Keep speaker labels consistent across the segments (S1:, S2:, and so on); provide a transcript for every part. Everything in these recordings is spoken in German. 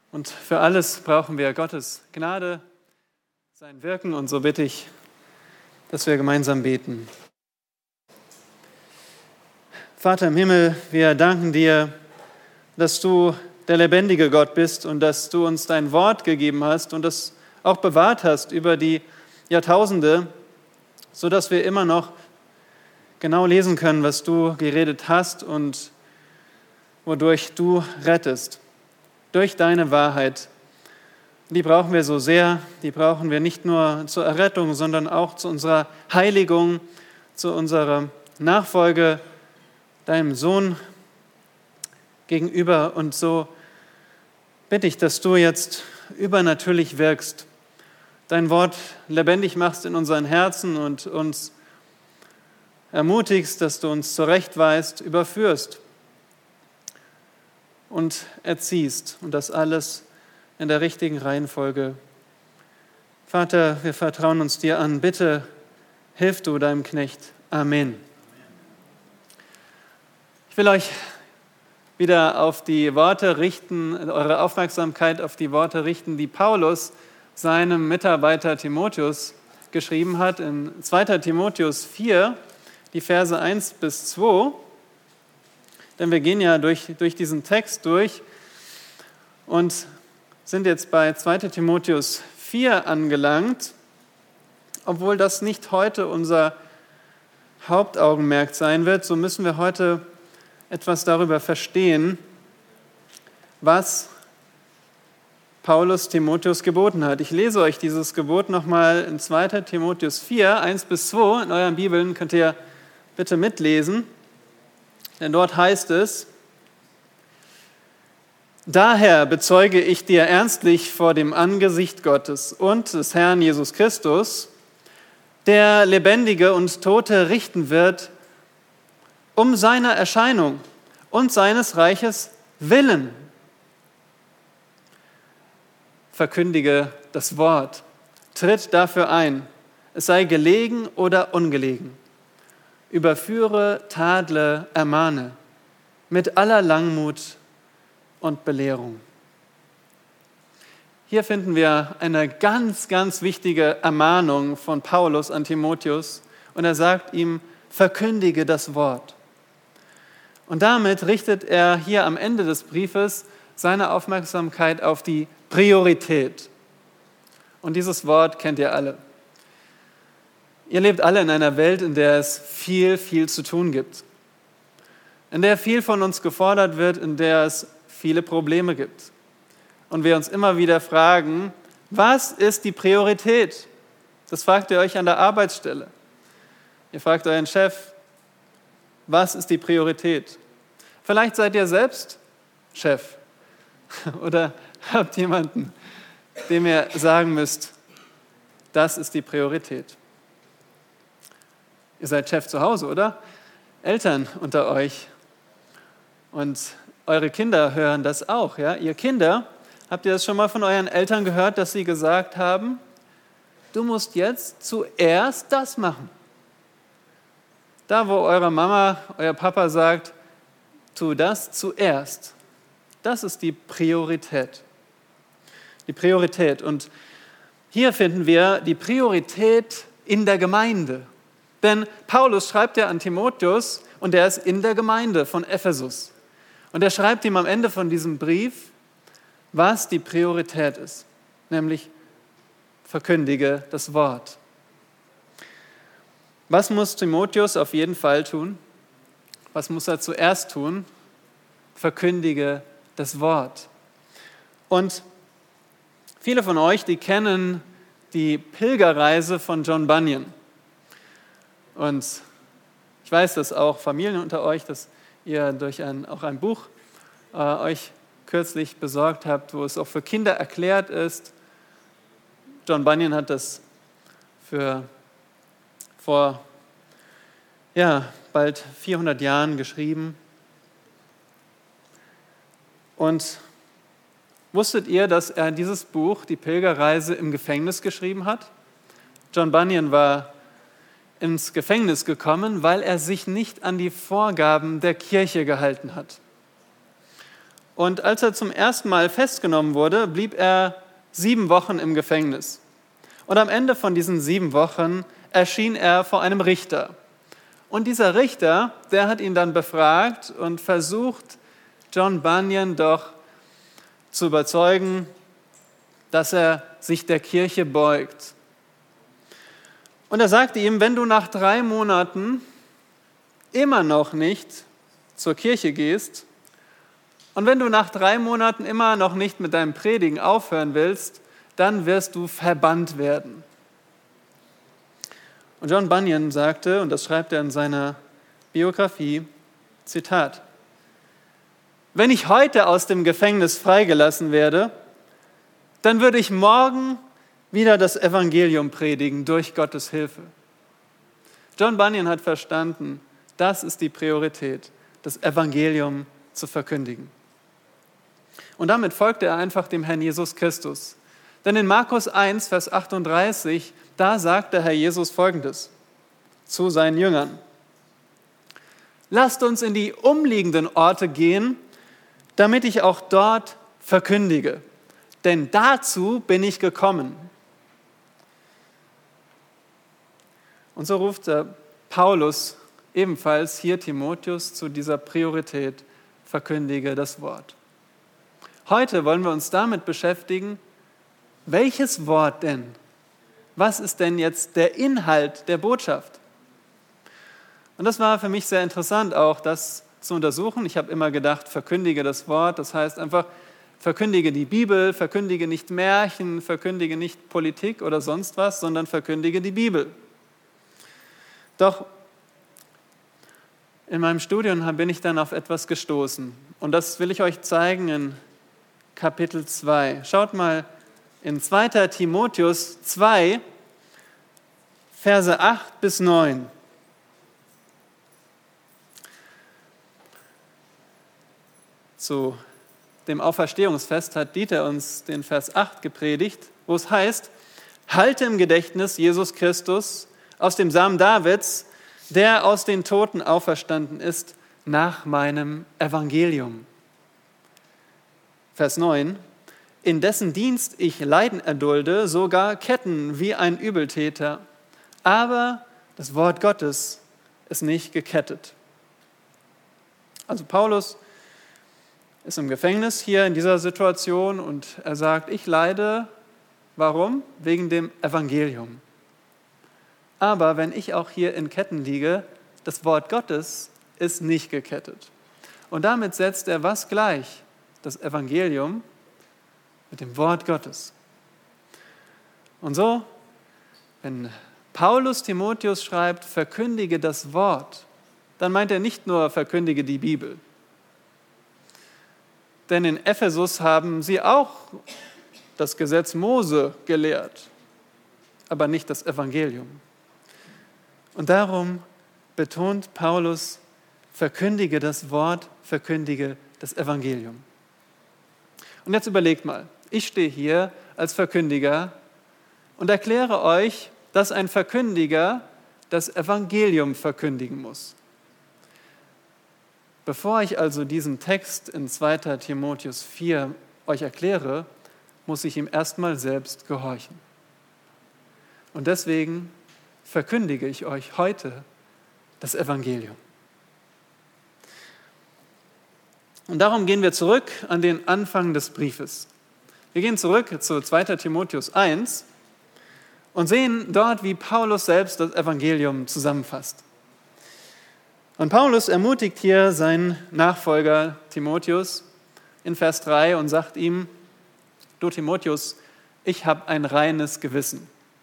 S1: Und für alles brauchen wir Gottes Gnade, sein Wirken. Und so bitte ich, dass wir gemeinsam beten. Vater im Himmel, wir danken dir, dass du der lebendige Gott bist und dass du uns dein Wort gegeben hast und es auch bewahrt hast über die Jahrtausende, sodass wir immer noch genau lesen können, was du geredet hast und wodurch du rettest. Durch deine Wahrheit. Die brauchen wir so sehr, die brauchen wir nicht nur zur Errettung, sondern auch zu unserer Heiligung, zu unserer Nachfolge deinem Sohn gegenüber. Und so bitte ich, dass du jetzt übernatürlich wirkst, dein Wort lebendig machst in unseren Herzen und uns ermutigst, dass du uns zurechtweist, überführst und erziehst und das alles in der richtigen Reihenfolge. Vater, wir vertrauen uns dir an. Bitte hilf du deinem Knecht. Amen. Ich will euch wieder auf die Worte richten, eure Aufmerksamkeit auf die Worte richten, die Paulus seinem Mitarbeiter Timotheus geschrieben hat in 2. Timotheus 4, die Verse 1 bis 2. Denn wir gehen ja durch diesen Text durch und sind jetzt bei 2. Timotheus 4 angelangt, obwohl das nicht heute unser Hauptaugenmerk sein wird, so müssen wir heute etwas darüber verstehen, was Paulus Timotheus geboten hat. Ich lese euch dieses Gebot nochmal in 2. Timotheus 4, 1 bis 2. In euren Bibeln könnt ihr bitte mitlesen. Denn dort heißt es: Daher bezeuge ich dir ernstlich vor dem Angesicht Gottes und des Herrn Jesus Christus, der Lebendige und Tote richten wird, um seiner Erscheinung und seines Reiches willen. Verkündige das Wort, tritt dafür ein, es sei gelegen oder ungelegen. Überführe, tadle, ermahne, mit aller Langmut und Belehrung. Hier finden wir eine ganz, ganz wichtige Ermahnung von Paulus an Timotheus und er sagt ihm, verkündige das Wort. Und damit richtet er hier am Ende des Briefes seine Aufmerksamkeit auf die Priorität. Und dieses Wort kennt ihr alle. Ihr lebt alle in einer Welt, in der es viel, viel zu tun gibt. In der viel von uns gefordert wird, in der es viele Probleme gibt. Und wir uns immer wieder fragen, was ist die Priorität? Das fragt ihr euch an der Arbeitsstelle. Ihr fragt euren Chef, was ist die Priorität? Vielleicht seid ihr selbst Chef oder habt jemanden, dem ihr sagen müsst, das ist die Priorität. Ihr seid Chef zu Hause, oder? Eltern unter euch. Und eure Kinder hören das auch. Ja? Ihr Kinder, habt ihr das schon mal von euren Eltern gehört, dass sie gesagt haben, du musst jetzt zuerst das machen. Da, wo eure Mama, euer Papa sagt, tu das zuerst. Das ist die Priorität. Die Priorität. Und hier finden wir die Priorität in der Gemeinde. Denn Paulus schreibt ja an Timotheus und er ist in der Gemeinde von Ephesus. Und er schreibt ihm am Ende von diesem Brief, was die Priorität ist, nämlich verkündige das Wort. Was muss Timotheus auf jeden Fall tun? Was muss er zuerst tun? Verkündige das Wort. Und viele von euch, die kennen die Pilgerreise von John Bunyan. Und ich weiß, dass auch Familien unter euch, dass ihr durch auch ein Buch euch kürzlich besorgt habt, wo es auch für Kinder erklärt ist. John Bunyan hat das vor bald 400 Jahren geschrieben. Und wusstet ihr, dass er dieses Buch, die Pilgerreise, im Gefängnis geschrieben hat? John Bunyan war ins Gefängnis gekommen, weil er sich nicht an die Vorgaben der Kirche gehalten hat. Und als er zum ersten Mal festgenommen wurde, blieb er 7 Wochen im Gefängnis. Und am Ende von diesen 7 Wochen erschien er vor einem Richter. Und dieser Richter, der hat ihn dann befragt und versucht, John Bunyan doch zu überzeugen, dass er sich der Kirche beugt. Und er sagte ihm, wenn du nach 3 Monaten immer noch nicht zur Kirche gehst und wenn du nach 3 Monaten immer noch nicht mit deinem Predigen aufhören willst, dann wirst du verbannt werden. Und John Bunyan sagte, und das schreibt er in seiner Biografie, Zitat: Wenn ich heute aus dem Gefängnis freigelassen werde, dann würde ich morgen wieder das Evangelium predigen durch Gottes Hilfe. John Bunyan hat verstanden, das ist die Priorität, das Evangelium zu verkündigen. Und damit folgte er einfach dem Herrn Jesus Christus. Denn in Markus 1, Vers 38, da sagt der Herr Jesus Folgendes zu seinen Jüngern: Lasst uns in die umliegenden Orte gehen, damit ich auch dort verkündige. Denn dazu bin ich gekommen. Und so ruft Paulus ebenfalls hier Timotheus zu dieser Priorität: Verkündige das Wort. Heute wollen wir uns damit beschäftigen, welches Wort denn? Was ist denn jetzt der Inhalt der Botschaft? Und das war für mich sehr interessant, auch das zu untersuchen. Ich habe immer gedacht, verkündige das Wort, das heißt einfach, verkündige die Bibel, verkündige nicht Märchen, verkündige nicht Politik oder sonst was, sondern verkündige die Bibel. Doch in meinem Studium bin ich dann auf etwas gestoßen. Und das will ich euch zeigen in Kapitel 2. Schaut mal in 2. Timotheus 2, Verse 8 bis 9. Zu dem Auferstehungsfest hat Dieter uns den Vers 8 gepredigt, wo es heißt: Halte im Gedächtnis Jesus Christus aus dem Samen Davids, der aus den Toten auferstanden ist, nach meinem Evangelium. Vers 9: In dessen Dienst ich Leiden erdulde, sogar Ketten wie ein Übeltäter, aber das Wort Gottes ist nicht gekettet. Also Paulus ist im Gefängnis hier in dieser Situation und er sagt, ich leide. Warum? Wegen dem Evangelium. Aber wenn ich auch hier in Ketten liege, das Wort Gottes ist nicht gekettet. Und damit setzt er was gleich? Das Evangelium mit dem Wort Gottes. Und so, wenn Paulus Timotheus schreibt, verkündige das Wort, dann meint er nicht nur, verkündige die Bibel. Denn in Ephesus haben sie auch das Gesetz Mose gelehrt, aber nicht das Evangelium. Und darum betont Paulus, verkündige das Wort, verkündige das Evangelium. Und jetzt überlegt mal, ich stehe hier als Verkündiger und erkläre euch, dass ein Verkündiger das Evangelium verkündigen muss. Bevor ich also diesen Text in 2. Timotheus 4 euch erkläre, muss ich ihm erstmal selbst gehorchen. Und deswegen verkündige ich euch heute das Evangelium. Und darum gehen wir zurück an den Anfang des Briefes. Wir gehen zurück zu 2. Timotheus 1 und sehen dort, wie Paulus selbst das Evangelium zusammenfasst. Und Paulus ermutigt hier seinen Nachfolger Timotheus in Vers 3 und sagt ihm, du Timotheus, ich habe ein reines Gewissen.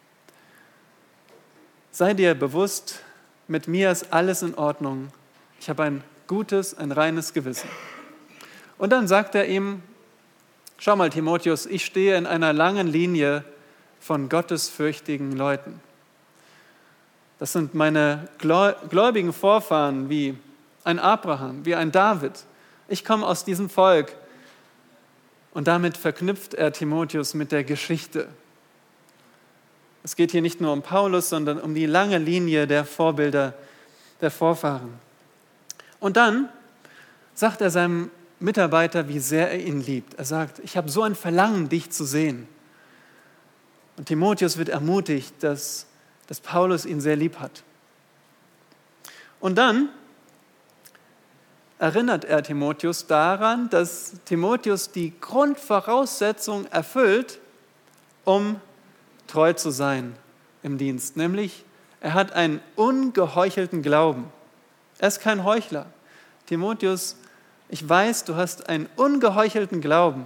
S1: Sei dir bewusst, mit mir ist alles in Ordnung. Ich habe ein gutes, ein reines Gewissen. Und dann sagt er ihm, schau mal Timotheus, ich stehe in einer langen Linie von gottesfürchtigen Leuten. Das sind meine gläubigen Vorfahren wie ein Abraham, wie ein David. Ich komme aus diesem Volk. Und damit verknüpft er Timotheus mit der Geschichte. Es geht hier nicht nur um Paulus, sondern um die lange Linie der Vorbilder, der Vorfahren. Und dann sagt er seinem Mitarbeiter, wie sehr er ihn liebt. Er sagt, ich habe so ein Verlangen, dich zu sehen. Und Timotheus wird ermutigt, dass Paulus ihn sehr lieb hat. Und dann erinnert er Timotheus daran, dass Timotheus die Grundvoraussetzung erfüllt, um treu zu sein im Dienst. Nämlich, er hat einen ungeheuchelten Glauben. Er ist kein Heuchler. Timotheus, ich weiß, du hast einen ungeheuchelten Glauben.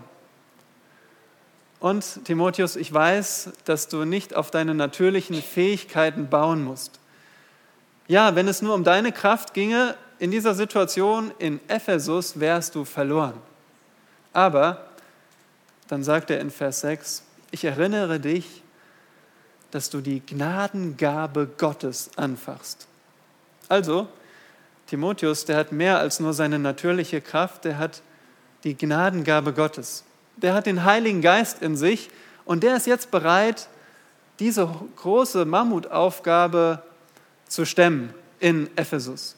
S1: Und Timotheus, ich weiß, dass du nicht auf deine natürlichen Fähigkeiten bauen musst. Ja, wenn es nur um deine Kraft ginge, in dieser Situation in Ephesus wärst du verloren. Aber, dann sagt er in Vers 6, ich erinnere dich, dass du die Gnadengabe Gottes anfachst. Also, Timotheus, der hat mehr als nur seine natürliche Kraft, der hat die Gnadengabe Gottes. Der hat den Heiligen Geist in sich und der ist jetzt bereit, diese große Mammutaufgabe zu stemmen in Ephesus.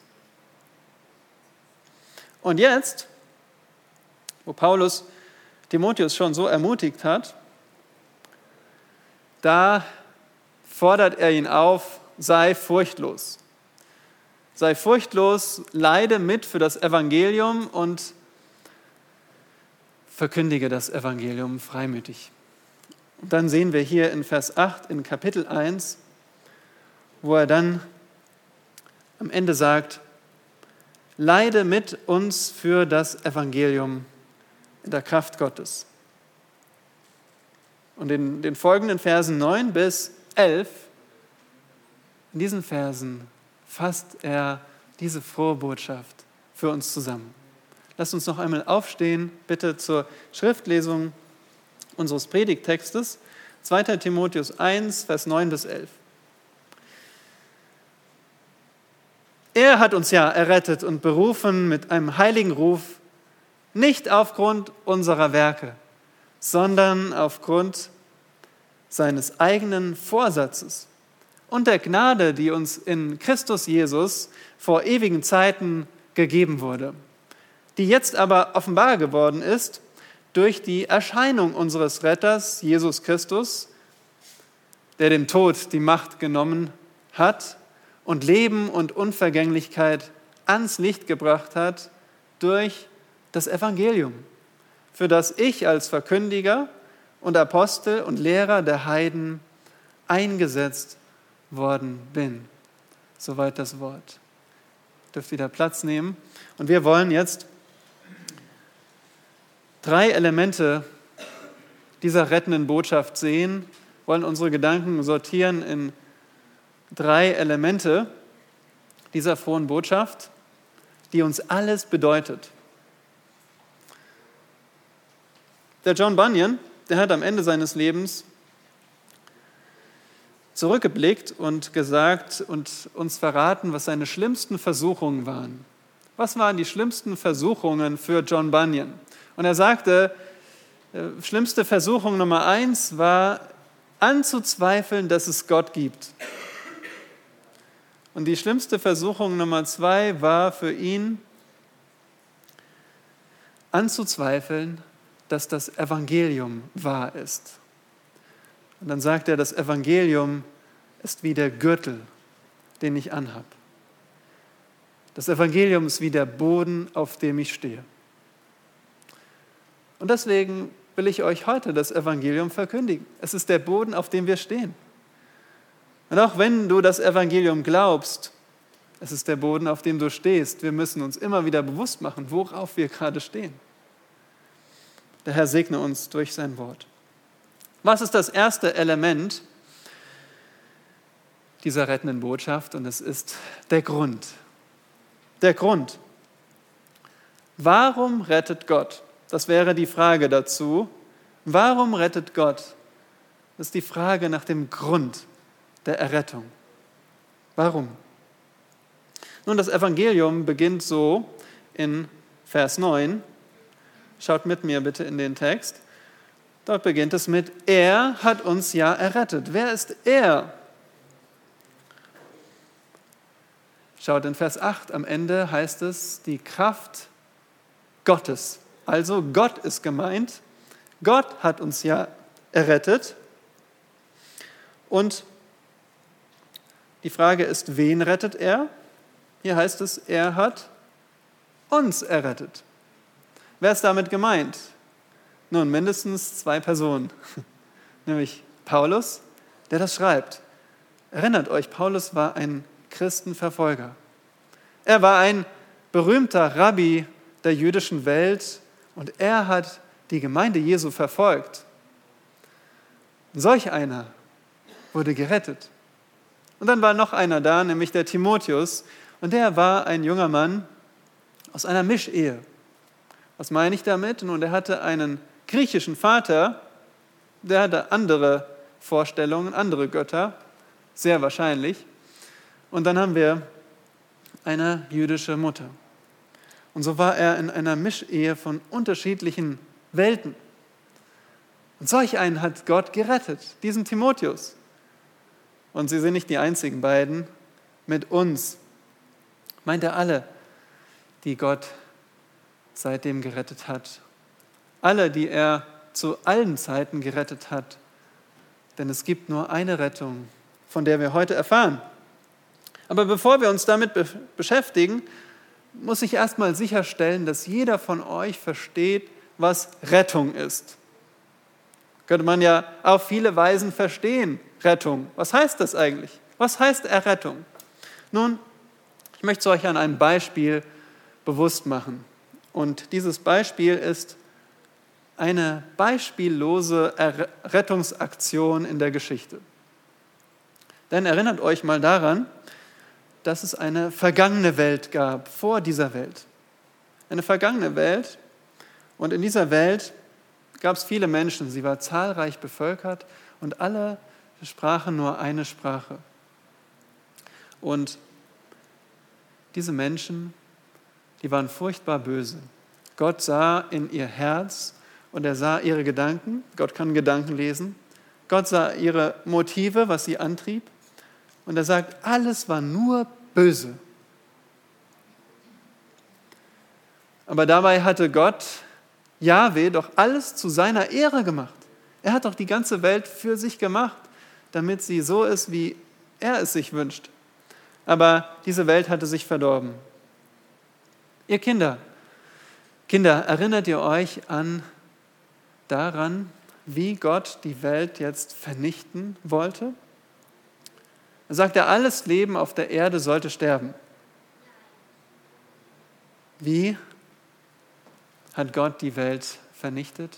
S1: Und jetzt, wo Paulus Timotheus schon so ermutigt hat, da fordert er ihn auf, sei furchtlos. Sei furchtlos, leide mit für das Evangelium und verkündige das Evangelium freimütig. Und dann sehen wir hier in Vers 8 in Kapitel 1, wo er dann am Ende sagt, leide mit uns für das Evangelium in der Kraft Gottes. Und in den folgenden Versen 9 bis 11, in diesen Versen fasst er diese frohe Botschaft für uns zusammen. Lasst uns noch einmal aufstehen, bitte zur Schriftlesung unseres Predigttextes, 2. Timotheus 1, Vers 9 bis 11. Er hat uns ja errettet und berufen mit einem heiligen Ruf, nicht aufgrund unserer Werke, sondern aufgrund seines eigenen Vorsatzes und der Gnade, die uns in Christus Jesus vor ewigen Zeiten gegeben wurde, die jetzt aber offenbar geworden ist durch die Erscheinung unseres Retters, Jesus Christus, der dem Tod die Macht genommen hat und Leben und Unvergänglichkeit ans Licht gebracht hat durch das Evangelium, für das ich als Verkündiger und Apostel und Lehrer der Heiden eingesetzt worden bin. Soweit das Wort. Ihr dürft wieder Platz nehmen. Und wir wollen jetzt 3 Elemente dieser rettenden Botschaft sehen, wollen unsere Gedanken sortieren in 3 Elemente dieser frohen Botschaft, die uns alles bedeutet. Der John Bunyan, der hat am Ende seines Lebens zurückgeblickt und gesagt und uns verraten, was seine schlimmsten Versuchungen waren. Was waren die schlimmsten Versuchungen für John Bunyan? Und er sagte, schlimmste Versuchung Nummer 1 war, anzuzweifeln, dass es Gott gibt. Und die schlimmste Versuchung Nummer 2 war für ihn, anzuzweifeln, dass das Evangelium wahr ist. Und dann sagt er, das Evangelium ist wie der Gürtel, den ich anhab. Das Evangelium ist wie der Boden, auf dem ich stehe. Und deswegen will ich euch heute das Evangelium verkündigen. Es ist der Boden, auf dem wir stehen. Und auch wenn du das Evangelium glaubst, es ist der Boden, auf dem du stehst. Wir müssen uns immer wieder bewusst machen, worauf wir gerade stehen. Der Herr segne uns durch sein Wort. Was ist das erste Element dieser rettenden Botschaft? Und es ist der Grund. Der Grund. Warum rettet Gott? Das wäre die Frage dazu. Warum rettet Gott? Das ist die Frage nach dem Grund der Errettung. Warum? Nun, das Evangelium beginnt so in Vers 9. Schaut mit mir bitte in den Text. Dort beginnt es mit, er hat uns ja errettet. Wer ist er? Schaut in Vers 8, am Ende heißt es, die Kraft Gottes Also Gott ist gemeint. Gott hat uns ja errettet. Und die Frage ist, wen rettet er? Hier heißt es, er hat uns errettet. Wer ist damit gemeint? Nun, mindestens 2 Personen, nämlich Paulus, der das schreibt. Erinnert euch, Paulus war ein Christenverfolger. Er war ein berühmter Rabbi der jüdischen Welt und er hat die Gemeinde Jesu verfolgt. Und solch einer wurde gerettet. Und dann war noch einer da, nämlich der Timotheus, und der war ein junger Mann aus einer Mischehe. Was meine ich damit? Nun, der hatte einen griechischen Vater, der hatte andere Vorstellungen, andere Götter, sehr wahrscheinlich. Und dann haben wir eine jüdische Mutter. Und so war er in einer Mischehe von unterschiedlichen Welten. Und solch einen hat Gott gerettet, diesen Timotheus. Und sie sind nicht die einzigen beiden. Mit uns meint er alle, die Gott seitdem gerettet hat. Alle, die er zu allen Zeiten gerettet hat. Denn es gibt nur eine Rettung, von der wir heute erfahren. Aber bevor wir uns damit beschäftigen, muss ich erstmal sicherstellen, dass jeder von euch versteht, was Rettung ist. Könnte man ja auf viele Weisen verstehen, Rettung. Was heißt das eigentlich? Was heißt Errettung? Nun, ich möchte es euch an einem Beispiel bewusst machen. Und dieses Beispiel ist eine beispiellose Rettungsaktion in der Geschichte. Denn erinnert euch mal daran, dass es eine vergangene Welt gab, vor dieser Welt. Eine vergangene Welt. Und in dieser Welt gab es viele Menschen. Sie war zahlreich bevölkert und alle sprachen nur eine Sprache. Und diese Menschen, die waren furchtbar böse. Gott sah in ihr Herz und er sah ihre Gedanken. Gott kann Gedanken lesen. Gott sah ihre Motive, was sie antrieb. Und er sagt, alles war nur böse. Aber dabei hatte Gott, Jahwe, doch alles zu seiner Ehre gemacht. Er hat doch die ganze Welt für sich gemacht, damit sie so ist, wie er es sich wünscht. Aber diese Welt hatte sich verdorben. Ihr Kinder, erinnert ihr euch daran, wie Gott die Welt jetzt vernichten wollte? Er sagte, alles Leben auf der Erde sollte sterben. Wie hat Gott die Welt vernichtet?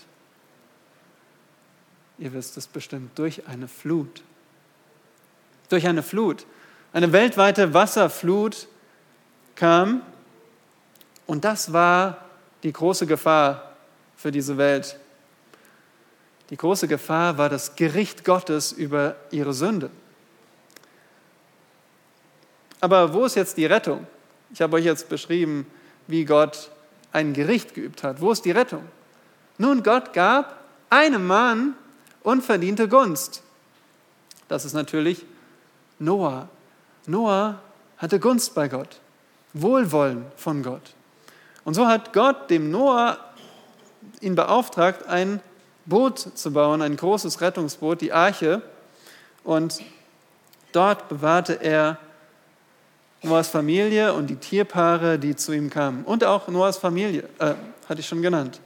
S1: Ihr wisst es bestimmt, durch eine Flut. Durch eine Flut. Eine weltweite Wasserflut kam und das war die große Gefahr für diese Welt. Die große Gefahr war das Gericht Gottes über ihre Sünde. Aber wo ist jetzt die Rettung? Ich habe euch jetzt beschrieben, wie Gott ein Gericht geübt hat. Wo ist die Rettung? Nun, Gott gab einem Mann unverdiente Gunst. Das ist natürlich Noah. Noah hatte Gunst bei Gott, Wohlwollen von Gott. Und so hat Gott dem Noah ihn beauftragt, ein Boot zu bauen, ein großes Rettungsboot, die Arche. Und dort bewahrte er Noahs Familie und die Tierpaare, die zu ihm kamen. Und auch Noahs Familie, hatte ich schon genannt.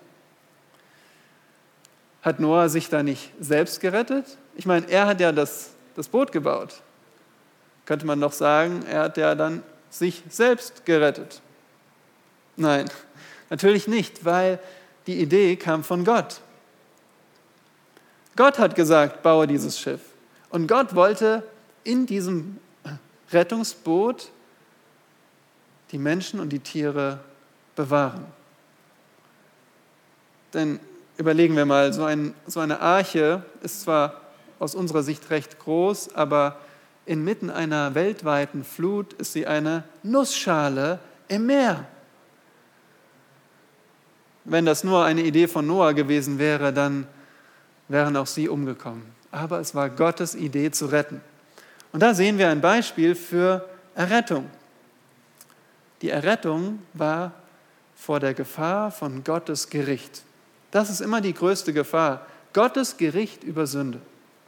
S1: Hat Noah sich da nicht selbst gerettet? Ich meine, er hat ja das Boot gebaut. Könnte man doch sagen, er hat ja dann sich selbst gerettet. Nein, natürlich nicht, weil die Idee kam von Gott. Gott hat gesagt, baue dieses Schiff. Und Gott wollte in diesem Rettungsboot die Menschen und die Tiere bewahren. Denn überlegen wir mal, so eine Arche ist zwar aus unserer Sicht recht groß, aber inmitten einer weltweiten Flut ist sie eine Nussschale im Meer. Wenn das nur eine Idee von Noah gewesen wäre, dann wären auch sie umgekommen. Aber es war Gottes Idee zu retten. Und da sehen wir ein Beispiel für Errettung. Die Errettung war vor der Gefahr von Gottes Gericht. Das ist immer die größte Gefahr. Gottes Gericht über Sünde.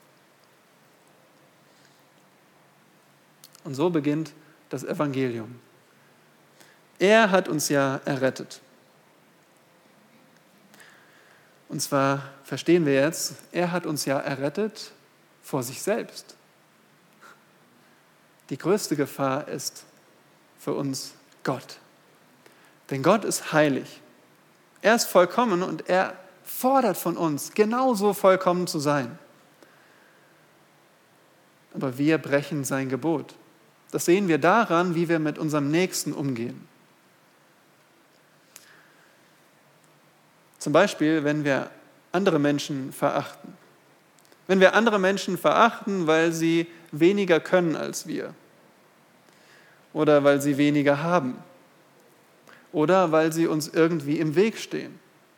S1: Und so beginnt das Evangelium. Er hat uns ja errettet. Und zwar verstehen wir jetzt, er hat uns ja errettet vor sich selbst. Die größte Gefahr ist für uns Gott. Denn Gott ist heilig. Er ist vollkommen und er fordert von uns, genauso vollkommen zu sein. Aber wir brechen sein Gebot. Das sehen wir daran, wie wir mit unserem Nächsten umgehen. Zum Beispiel, wenn wir andere Menschen verachten. Wenn wir andere Menschen verachten, weil sie weniger können als wir. Oder weil sie weniger haben. Oder weil sie uns irgendwie im Weg stehen.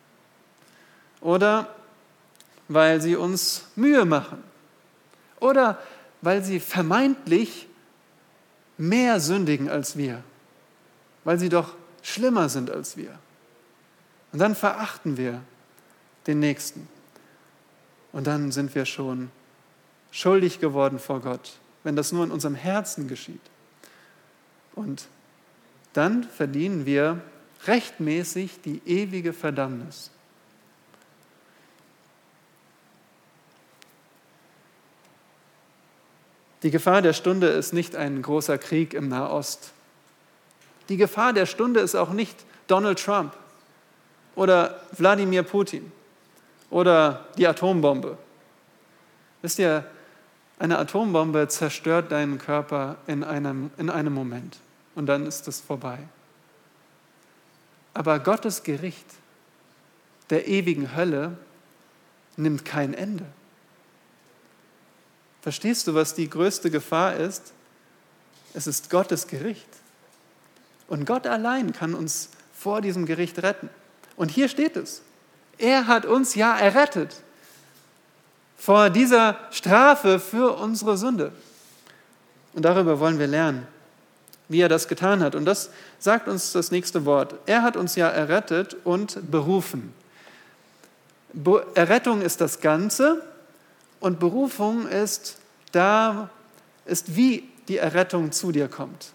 S1: Oder weil sie uns Mühe machen. Oder weil sie vermeintlich mehr sündigen als wir. Weil sie doch schlimmer sind als wir. Und dann verachten wir den Nächsten. Und dann sind wir schon schuldig geworden vor Gott, wenn das nur in unserem Herzen geschieht. Und dann verdienen wir rechtmäßig die ewige Verdammnis. Die Gefahr der Stunde ist nicht ein großer Krieg im Nahost. Die Gefahr der Stunde ist auch nicht Donald Trump oder Wladimir Putin oder die Atombombe. Wisst ihr, eine Atombombe zerstört deinen Körper in einem Moment und dann ist es vorbei. Aber Gottes Gericht der ewigen Hölle nimmt kein Ende. Verstehst du, was die größte Gefahr ist? Es ist Gottes Gericht. Und Gott allein kann uns vor diesem Gericht retten. Und hier steht es. Er hat uns ja errettet vor dieser Strafe für unsere Sünde. Und darüber wollen wir lernen, wie er das getan hat. Und das sagt uns das nächste Wort. Er hat uns ja errettet und berufen. Errettung ist das Ganze und Berufung ist wie die Errettung zu dir kommt.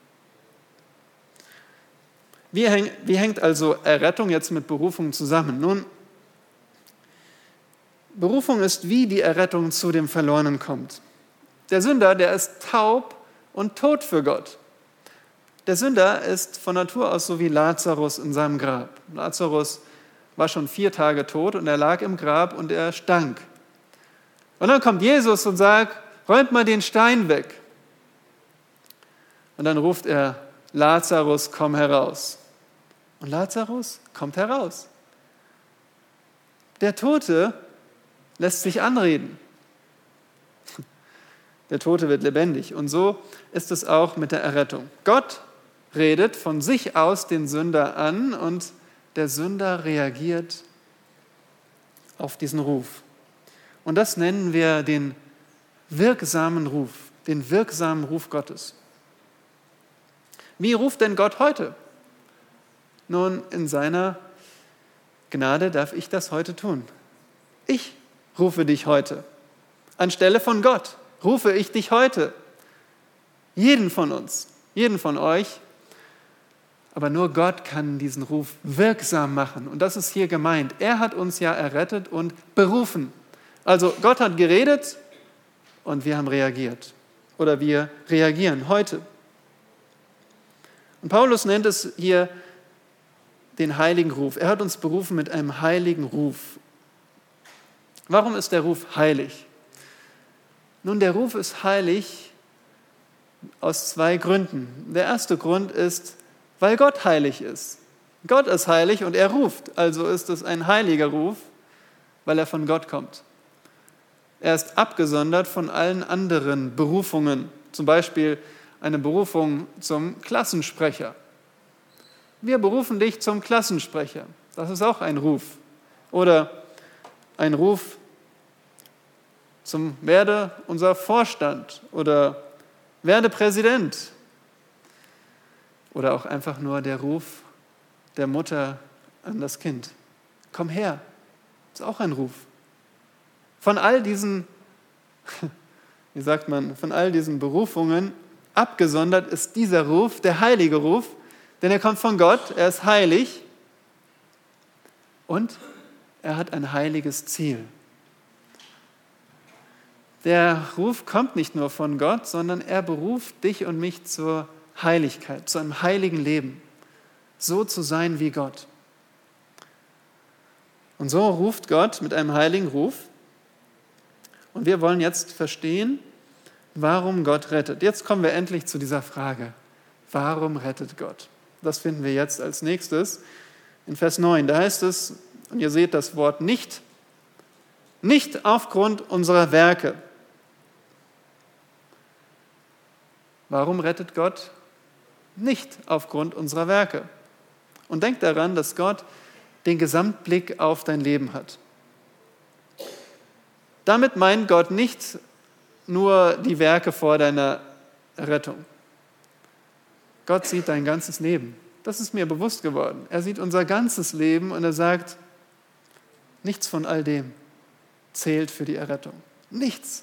S1: Wie hängt also Errettung jetzt mit Berufung zusammen? Nun, Berufung ist, wie die Errettung zu dem Verlorenen kommt. Der Sünder, der ist taub und tot für Gott. Der Sünder ist von Natur aus so wie Lazarus in seinem Grab. Lazarus war schon 4 Tage tot und er lag im Grab und er stank. Und dann kommt Jesus und sagt, räumt mal den Stein weg. Und dann ruft er, Lazarus, komm heraus. Und Lazarus kommt heraus. Der Tote lässt sich anreden. Der Tote wird lebendig. Und so ist es auch mit der Errettung. Gott redet von sich aus den Sünder an und der Sünder reagiert auf diesen Ruf. Und das nennen wir den wirksamen Ruf Gottes. Wie ruft denn Gott heute? Nun, in seiner Gnade darf ich das heute tun. Ich rufe dich heute. Anstelle von Gott rufe ich dich heute. Jeden von uns, jeden von euch. Aber nur Gott kann diesen Ruf wirksam machen. Und das ist hier gemeint. Er hat uns ja errettet und berufen. Also Gott hat geredet und wir haben reagiert. Oder wir reagieren heute. Und Paulus nennt es hier den heiligen Ruf. Er hat uns berufen mit einem heiligen Ruf. Warum ist der Ruf heilig? Nun, der Ruf ist heilig aus 2 Gründen. Der erste Grund ist, weil Gott heilig ist. Gott ist heilig und er ruft. Also ist es ein heiliger Ruf, weil er von Gott kommt. Er ist abgesondert von allen anderen Berufungen. Zum Beispiel eine Berufung zum Klassensprecher. Wir berufen dich zum Klassensprecher. Das ist auch ein Ruf. Oder ein Ruf zum Werde unser Vorstand oder werde Präsident. Oder auch einfach nur der Ruf der Mutter an das Kind. Komm her. Das ist auch ein Ruf. Von all diesen, von all diesen Berufungen abgesondert ist dieser Ruf, der heilige Ruf, denn er kommt von Gott, er ist heilig und er hat ein heiliges Ziel. Der Ruf kommt nicht nur von Gott, sondern er beruft dich und mich zur Heiligkeit, zu einem heiligen Leben, so zu sein wie Gott. Und so ruft Gott mit einem heiligen Ruf. Und wir wollen jetzt verstehen, warum Gott rettet. Jetzt kommen wir endlich zu dieser Frage. Warum rettet Gott? Das finden wir jetzt als nächstes in Vers 9. Da heißt es, und ihr seht das Wort nicht aufgrund unserer Werke. Warum rettet Gott? Nicht aufgrund unserer Werke. Und denk daran, dass Gott den Gesamtblick auf dein Leben hat. Damit meint Gott nicht nur die Werke vor deiner Rettung. Gott sieht dein ganzes Leben. Das ist mir bewusst geworden. Er sieht unser ganzes Leben und er sagt, nichts von all dem zählt für die Errettung. Nichts.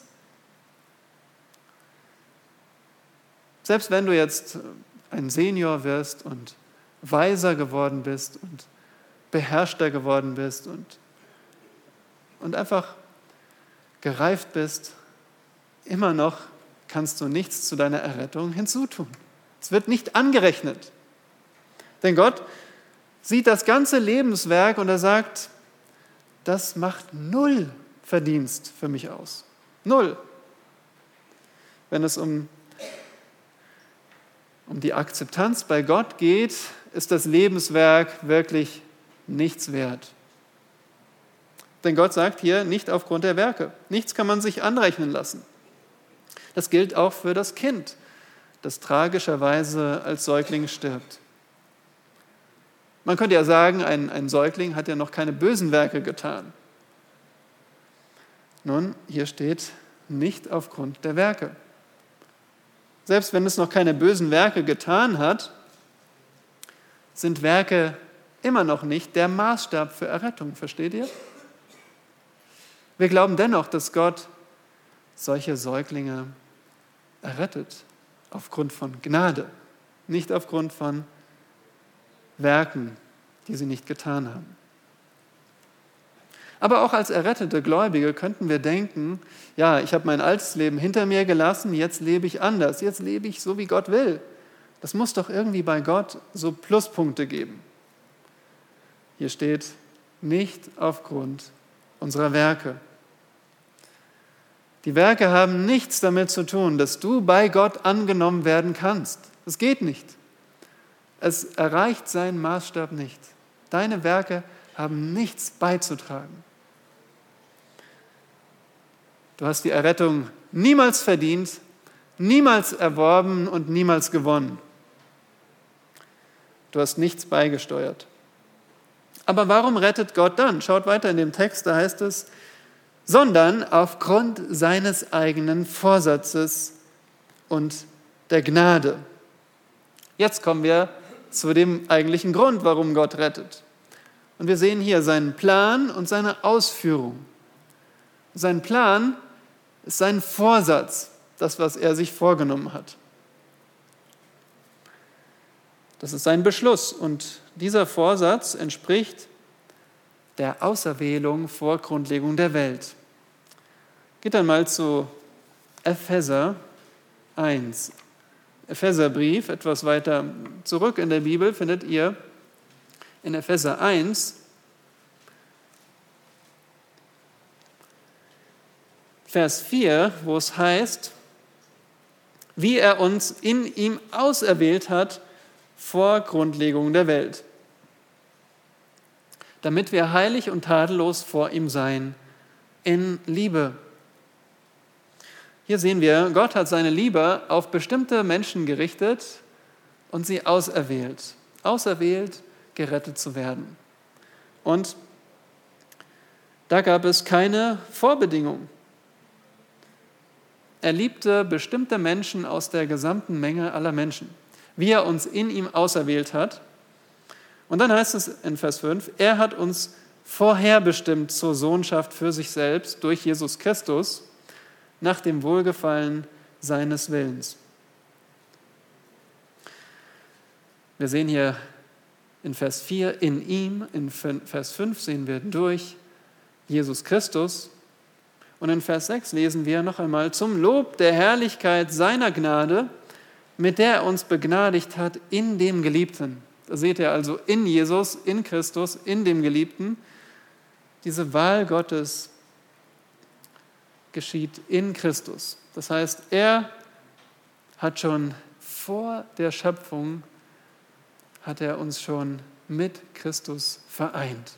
S1: Selbst wenn du jetzt ein Senior wirst und weiser geworden bist und beherrschter geworden bist und einfach gereift bist, immer noch kannst du nichts zu deiner Errettung hinzutun. Es wird nicht angerechnet. Denn Gott sieht das ganze Lebenswerk und er sagt, das macht 0 Verdienst für mich aus. 0. Wenn es um die Akzeptanz bei Gott geht, ist das Lebenswerk wirklich nichts wert. Denn Gott sagt hier, nicht aufgrund der Werke. Nichts kann man sich anrechnen lassen. Das gilt auch für das Kind, das tragischerweise als Säugling stirbt. Man könnte ja sagen, ein Säugling hat ja noch keine bösen Werke getan. Nun, hier steht, nicht aufgrund der Werke. Selbst wenn es noch keine bösen Werke getan hat, sind Werke immer noch nicht der Maßstab für Errettung, versteht ihr? Wir glauben dennoch, dass Gott solche Säuglinge errettet, aufgrund von Gnade, nicht aufgrund von Werken, die sie nicht getan haben. Aber auch als errettete Gläubige könnten wir denken, ja, ich habe mein altes Leben hinter mir gelassen, jetzt lebe ich anders, jetzt lebe ich so, wie Gott will. Das muss doch irgendwie bei Gott so Pluspunkte geben. Hier steht, nicht aufgrund unserer Werke. Die Werke haben nichts damit zu tun, dass du bei Gott angenommen werden kannst. Das geht nicht. Es erreicht seinen Maßstab nicht. Deine Werke haben nichts beizutragen. Du hast die Errettung niemals verdient, niemals erworben und niemals gewonnen. Du hast nichts beigesteuert. Aber warum rettet Gott dann? Schaut weiter in dem Text, da heißt es, sondern aufgrund seines eigenen Vorsatzes und der Gnade. Jetzt kommen wir zu dem eigentlichen Grund, warum Gott rettet. Und wir sehen hier seinen Plan und seine Ausführung. Sein Plan ist sein Vorsatz, das, was er sich vorgenommen hat. Das ist sein Beschluss und dieser Vorsatz entspricht der Auserwählung vor Grundlegung der Welt. Geht dann mal zu Epheser 1. Epheserbrief, etwas weiter zurück in der Bibel, findet ihr in Epheser 1, Vers 4, wo es heißt, wie er uns in ihm auserwählt hat vor Grundlegung der Welt, damit wir heilig und tadellos vor ihm seien, in Liebe. Hier sehen wir, Gott hat seine Liebe auf bestimmte Menschen gerichtet und sie auserwählt. Auserwählt, gerettet zu werden. Und da gab es keine Vorbedingung. Er liebte bestimmte Menschen aus der gesamten Menge aller Menschen, wie er uns in ihm auserwählt hat. Und dann heißt es in Vers 5, er hat uns vorherbestimmt zur Sohnschaft für sich selbst durch Jesus Christus nach dem Wohlgefallen seines Willens. Wir sehen hier in Vers 4 in ihm, in Vers 5 sehen wir durch Jesus Christus und in Vers 6 lesen wir noch einmal zum Lob der Herrlichkeit seiner Gnade, mit der er uns begnadigt hat in dem Geliebten. Da seht ihr also in Jesus, in Christus, in dem Geliebten. Diese Wahl Gottes geschieht in Christus. Das heißt, er hat schon vor der Schöpfung, hat er uns schon mit Christus vereint.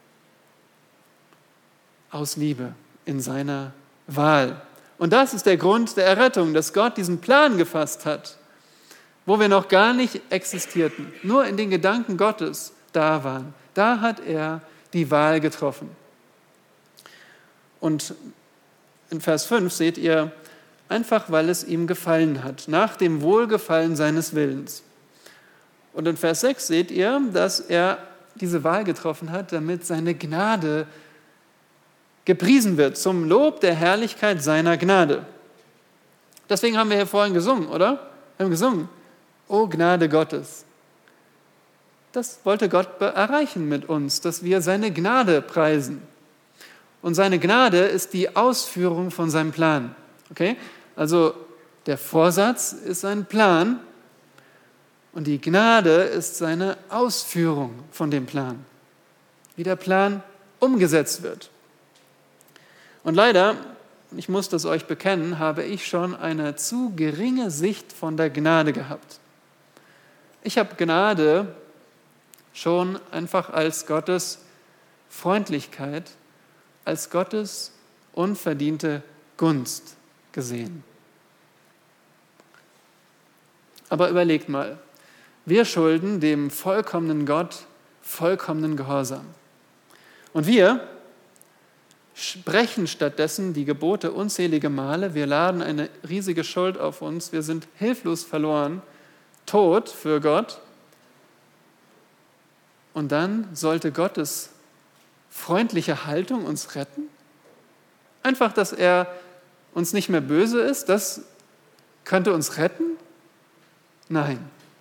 S1: Aus Liebe in seiner Wahl. Und das ist der Grund der Errettung, dass Gott diesen Plan gefasst hat, wo wir noch gar nicht existierten, nur in den Gedanken Gottes da waren. Da hat er die Wahl getroffen. Und in Vers 5 seht ihr, einfach weil es ihm gefallen hat, nach dem Wohlgefallen seines Willens. Und in Vers 6 seht ihr, dass er diese Wahl getroffen hat, damit seine Gnade gepriesen wird, zum Lob der Herrlichkeit seiner Gnade. Deswegen haben wir hier vorhin gesungen, oder? Wir haben gesungen, O Gnade Gottes. Das wollte Gott erreichen mit uns, dass wir seine Gnade preisen. Und seine Gnade ist die Ausführung von seinem Plan. Okay? Also der Vorsatz ist sein Plan und die Gnade ist seine Ausführung von dem Plan. Wie der Plan umgesetzt wird. Und leider, ich muss das euch bekennen, habe ich schon eine zu geringe Sicht von der Gnade gehabt. Ich habe Gnade schon einfach als Gottes Freundlichkeit, als Gottes unverdiente Gunst gesehen. Aber überlegt mal, wir schulden dem vollkommenen Gott vollkommenen Gehorsam. Und wir brechen stattdessen die Gebote unzählige Male, wir laden eine riesige Schuld auf uns, wir sind hilflos verloren, tot für Gott. Und dann sollte Gottes freundliche Haltung uns retten? Einfach, dass er uns nicht mehr böse ist, das könnte uns retten? Nein.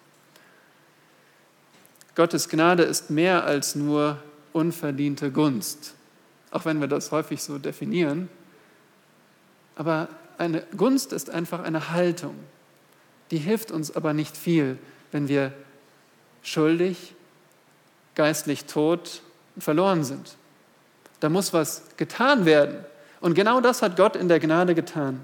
S1: Gottes Gnade ist mehr als nur unverdiente Gunst, auch wenn wir das häufig so definieren. Aber eine Gunst ist einfach eine Haltung. Die hilft uns aber nicht viel, wenn wir schuldig, geistlich tot und verloren sind. Da muss was getan werden. Und genau das hat Gott in der Gnade getan.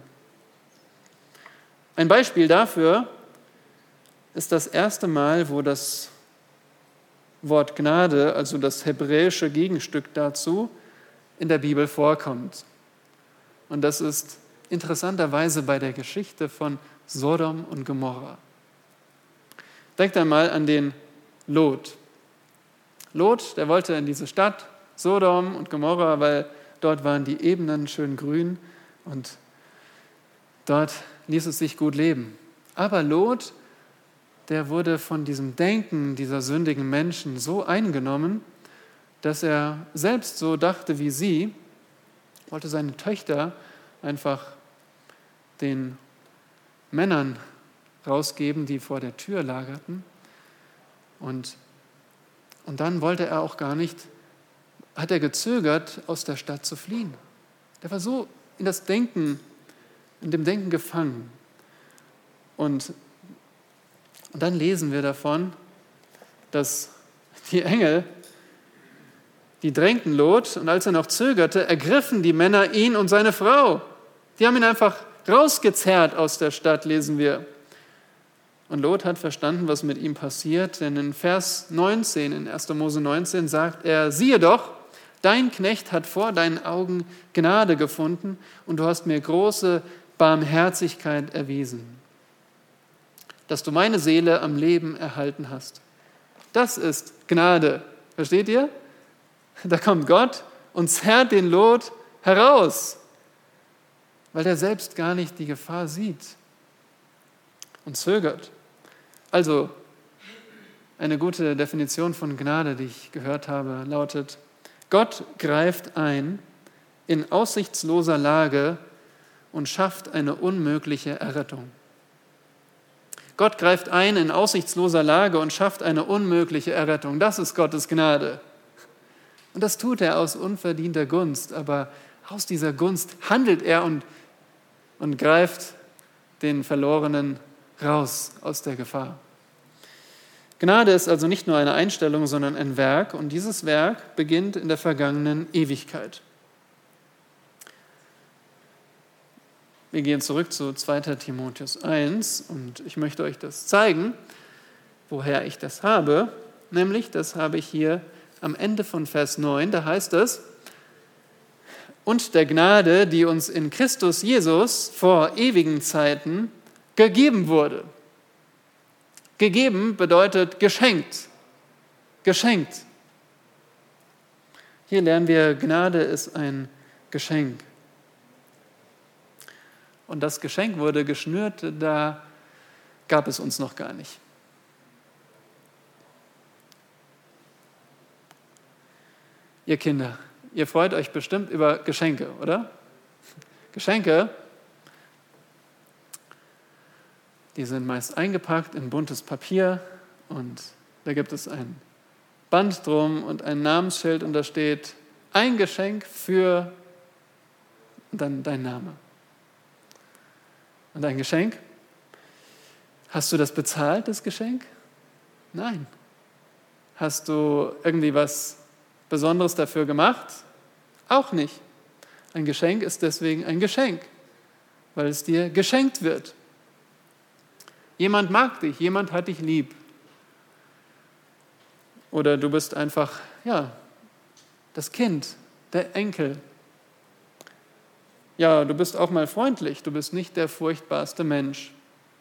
S1: Ein Beispiel dafür ist das erste Mal, wo das Wort Gnade, also das hebräische Gegenstück dazu, in der Bibel vorkommt. Und das ist interessanterweise bei der Geschichte von Sodom und Gomorra. Denkt einmal an den Lot. Lot, der wollte in diese Stadt, Sodom und Gomorra, weil dort waren die Ebenen schön grün und dort ließ es sich gut leben. Aber Lot, der wurde von diesem Denken dieser sündigen Menschen so eingenommen, dass er selbst so dachte wie sie, wollte seine Töchter einfach den Männern rausgeben, die vor der Tür lagerten. Und dann wollte er auch gar nicht, hat er gezögert, aus der Stadt zu fliehen. Der war so in dem Denken gefangen. Und dann lesen wir davon, dass die Engel, die drängten Lot, und als er noch zögerte, ergriffen die Männer ihn und seine Frau. Die haben ihn einfach rausgezerrt aus der Stadt, lesen wir. Und Lot hat verstanden, was mit ihm passiert, denn in Vers 19, in 1. Mose 19, sagt er, siehe doch, dein Knecht hat vor deinen Augen Gnade gefunden und du hast mir große Barmherzigkeit erwiesen, dass du meine Seele am Leben erhalten hast. Das ist Gnade. Versteht ihr? Da kommt Gott und zerrt den Lot heraus, weil er selbst gar nicht die Gefahr sieht und zögert. Also Eine gute Definition von Gnade, die ich gehört habe, lautet: Gott greift ein in aussichtsloser Lage und schafft eine unmögliche Errettung. Gott greift ein in aussichtsloser Lage und schafft eine unmögliche Errettung. Das ist Gottes Gnade. Und das tut er aus unverdienter Gunst, aber aus dieser Gunst handelt er und greift den Verlorenen raus aus der Gefahr. Gnade ist also nicht nur eine Einstellung, sondern ein Werk, und dieses Werk beginnt in der vergangenen Ewigkeit. Wir gehen zurück zu 2. Timotheus 1 und ich möchte euch das zeigen, woher ich das habe. Nämlich, das habe ich hier am Ende von Vers 9, da heißt es: Und der Gnade, die uns in Christus Jesus vor ewigen Zeiten gegeben wurde. Gegeben bedeutet geschenkt. Geschenkt. Hier lernen wir, Gnade ist ein Geschenk. Und das Geschenk wurde geschnürt, da gab es uns noch gar nicht. Ihr Kinder, ihr freut euch bestimmt über Geschenke, oder? Geschenke, die sind meist eingepackt in buntes Papier und da gibt es ein Band drum und ein Namensschild und da steht: ein Geschenk für dann dein Name. Und ein Geschenk? Hast du das bezahlt, das Geschenk? Nein. Hast du irgendwie was Besonderes dafür gemacht? Auch nicht. Ein Geschenk ist deswegen ein Geschenk, weil es dir geschenkt wird. Jemand mag dich, jemand hat dich lieb. Oder du bist einfach, das Kind, der Enkel. Ja, du bist auch mal freundlich, du bist nicht der furchtbarste Mensch.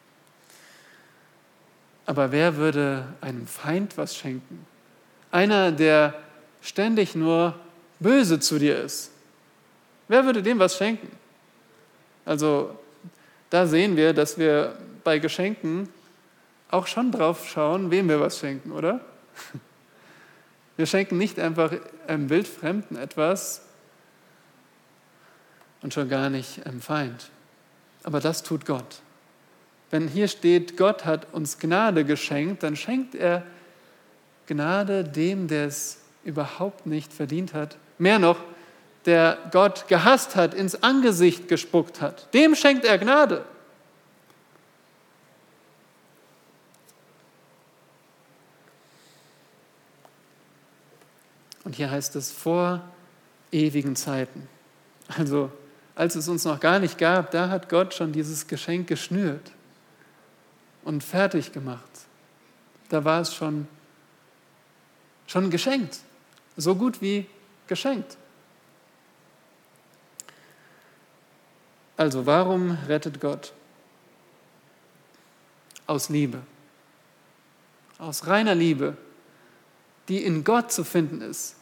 S1: Aber wer würde einem Feind was schenken? Einer, der ständig nur böse zu dir ist. Wer würde dem was schenken? Also da sehen wir, dass wir bei Geschenken auch schon drauf schauen, wem wir was schenken, oder? Wir schenken nicht einfach einem Wildfremden etwas und schon gar nicht einem Feind. Aber das tut Gott. Wenn hier steht, Gott hat uns Gnade geschenkt, dann schenkt er Gnade dem, der es überhaupt nicht verdient hat. Mehr noch, der Gott gehasst hat, ins Angesicht gespuckt hat. Dem schenkt er Gnade. Und hier heißt es vor ewigen Zeiten. Also als es uns noch gar nicht gab, da hat Gott schon dieses Geschenk geschnürt und fertig gemacht. Da war es schon geschenkt, so gut wie geschenkt. Also warum rettet Gott? Aus Liebe, aus reiner Liebe, die in Gott zu finden ist.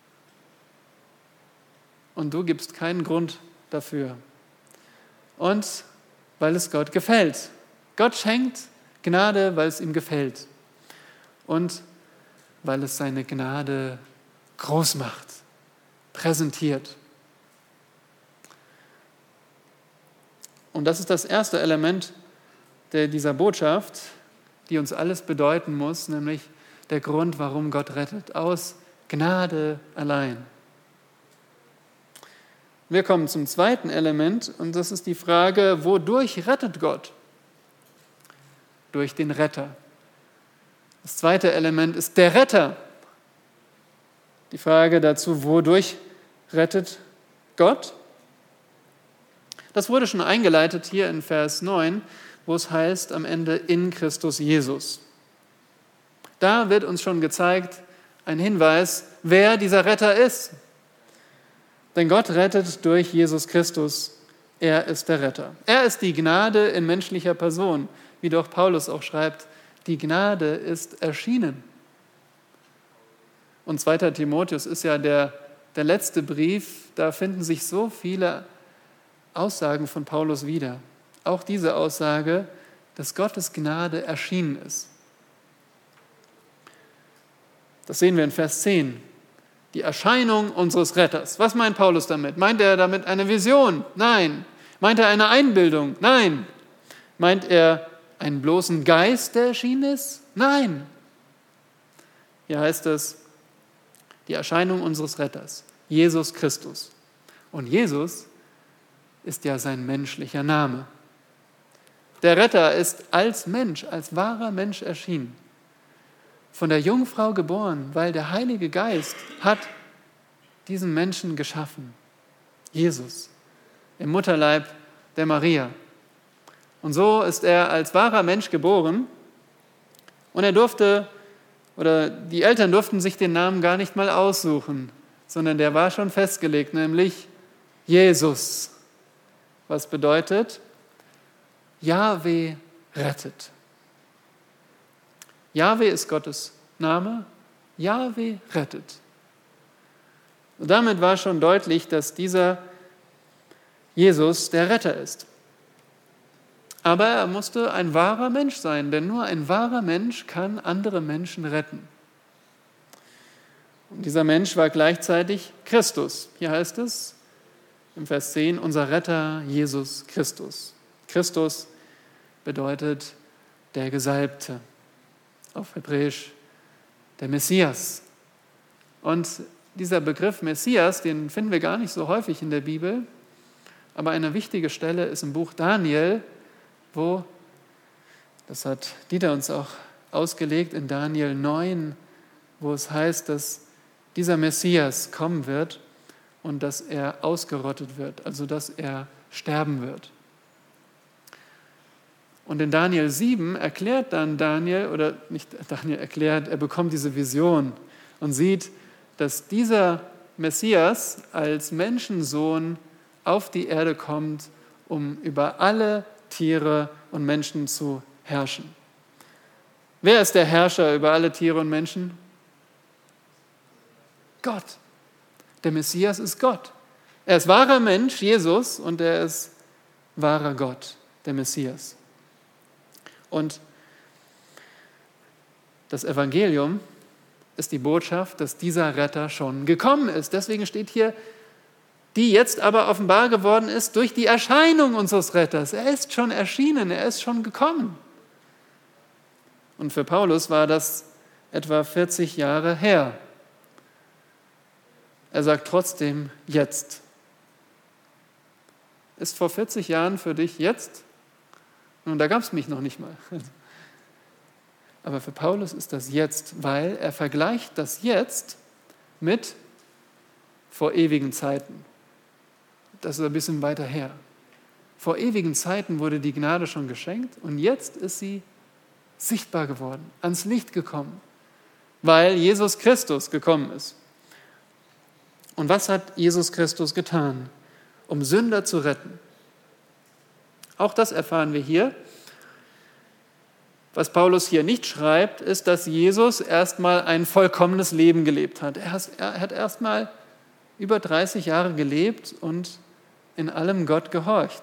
S1: Und du gibst keinen Grund dafür. Und weil es Gott gefällt. Gott schenkt Gnade, weil es ihm gefällt. Und weil es seine Gnade groß macht, präsentiert. Und das ist das erste Element dieser Botschaft, die uns alles bedeuten muss, nämlich der Grund, warum Gott rettet, aus Gnade allein. Wir kommen zum zweiten Element und das ist die Frage, wodurch rettet Gott? Durch den Retter. Das zweite Element ist der Retter. Die Frage dazu, wodurch rettet Gott? Das wurde schon eingeleitet hier in Vers 9, wo es heißt am Ende in Christus Jesus. Da wird uns schon gezeigt, ein Hinweis, wer dieser Retter ist. Denn Gott rettet durch Jesus Christus. Er ist der Retter. Er ist die Gnade in menschlicher Person, wie doch Paulus auch schreibt, die Gnade ist erschienen. Und 2. Timotheus ist ja der letzte Brief, da finden sich so viele Aussagen von Paulus wieder. Auch diese Aussage, dass Gottes Gnade erschienen ist. Das sehen wir in Vers 10. Die Erscheinung unseres Retters. Was meint Paulus damit? Meint er damit eine Vision? Nein. Meint er eine Einbildung? Nein. Meint er einen bloßen Geist, der erschienen ist? Nein. Hier heißt es, die Erscheinung unseres Retters, Jesus Christus. Und Jesus ist ja sein menschlicher Name. Der Retter ist als Mensch, als wahrer Mensch erschienen. Von der Jungfrau geboren, weil der Heilige Geist hat diesen Menschen geschaffen. Jesus, im Mutterleib der Maria. Und so ist er als wahrer Mensch geboren und die Eltern durften sich den Namen gar nicht mal aussuchen, sondern der war schon festgelegt, nämlich Jesus. Was bedeutet? Jahwe rettet. Jahwe ist Gottes Name. Jahwe rettet. Und damit war schon deutlich, dass dieser Jesus der Retter ist. Aber er musste ein wahrer Mensch sein, denn nur ein wahrer Mensch kann andere Menschen retten. Und dieser Mensch war gleichzeitig Christus. Hier heißt es im Vers 10, unser Retter Jesus Christus. Christus bedeutet der Gesalbte, auf Hebräisch der Messias. Und dieser Begriff Messias, den finden wir gar nicht so häufig in der Bibel, aber eine wichtige Stelle ist im Buch Daniel, wo, das hat Dieter uns auch ausgelegt, in Daniel 9, wo es heißt, dass dieser Messias kommen wird und dass er ausgerottet wird, also dass er sterben wird. Und in Daniel 7 erklärt dann er bekommt diese Vision und sieht, dass dieser Messias als Menschensohn auf die Erde kommt, um über alle Tiere und Menschen zu herrschen. Wer ist der Herrscher über alle Tiere und Menschen? Gott. Der Messias ist Gott. Er ist wahrer Mensch, Jesus, und er ist wahrer Gott, der Messias. Und das Evangelium ist die Botschaft, dass dieser Retter schon gekommen ist. Deswegen steht hier, die jetzt aber offenbar geworden ist durch die Erscheinung unseres Retters. Er ist schon erschienen, er ist schon gekommen. Und für Paulus war das etwa 40 Jahre her. Er sagt trotzdem jetzt. Ist vor 40 Jahren für dich jetzt? Nun, da gab es mich noch nicht mal. Aber für Paulus ist das jetzt, weil er vergleicht das jetzt mit vor ewigen Zeiten. Das ist ein bisschen weiter her. Vor ewigen Zeiten wurde die Gnade schon geschenkt und jetzt ist sie sichtbar geworden, ans Licht gekommen, weil Jesus Christus gekommen ist. Und was hat Jesus Christus getan, um Sünder zu retten? Auch das erfahren wir hier. Was Paulus hier nicht schreibt, ist, dass Jesus erstmal ein vollkommenes Leben gelebt hat. Er hat erstmal über 30 Jahre gelebt und in allem Gott gehorcht.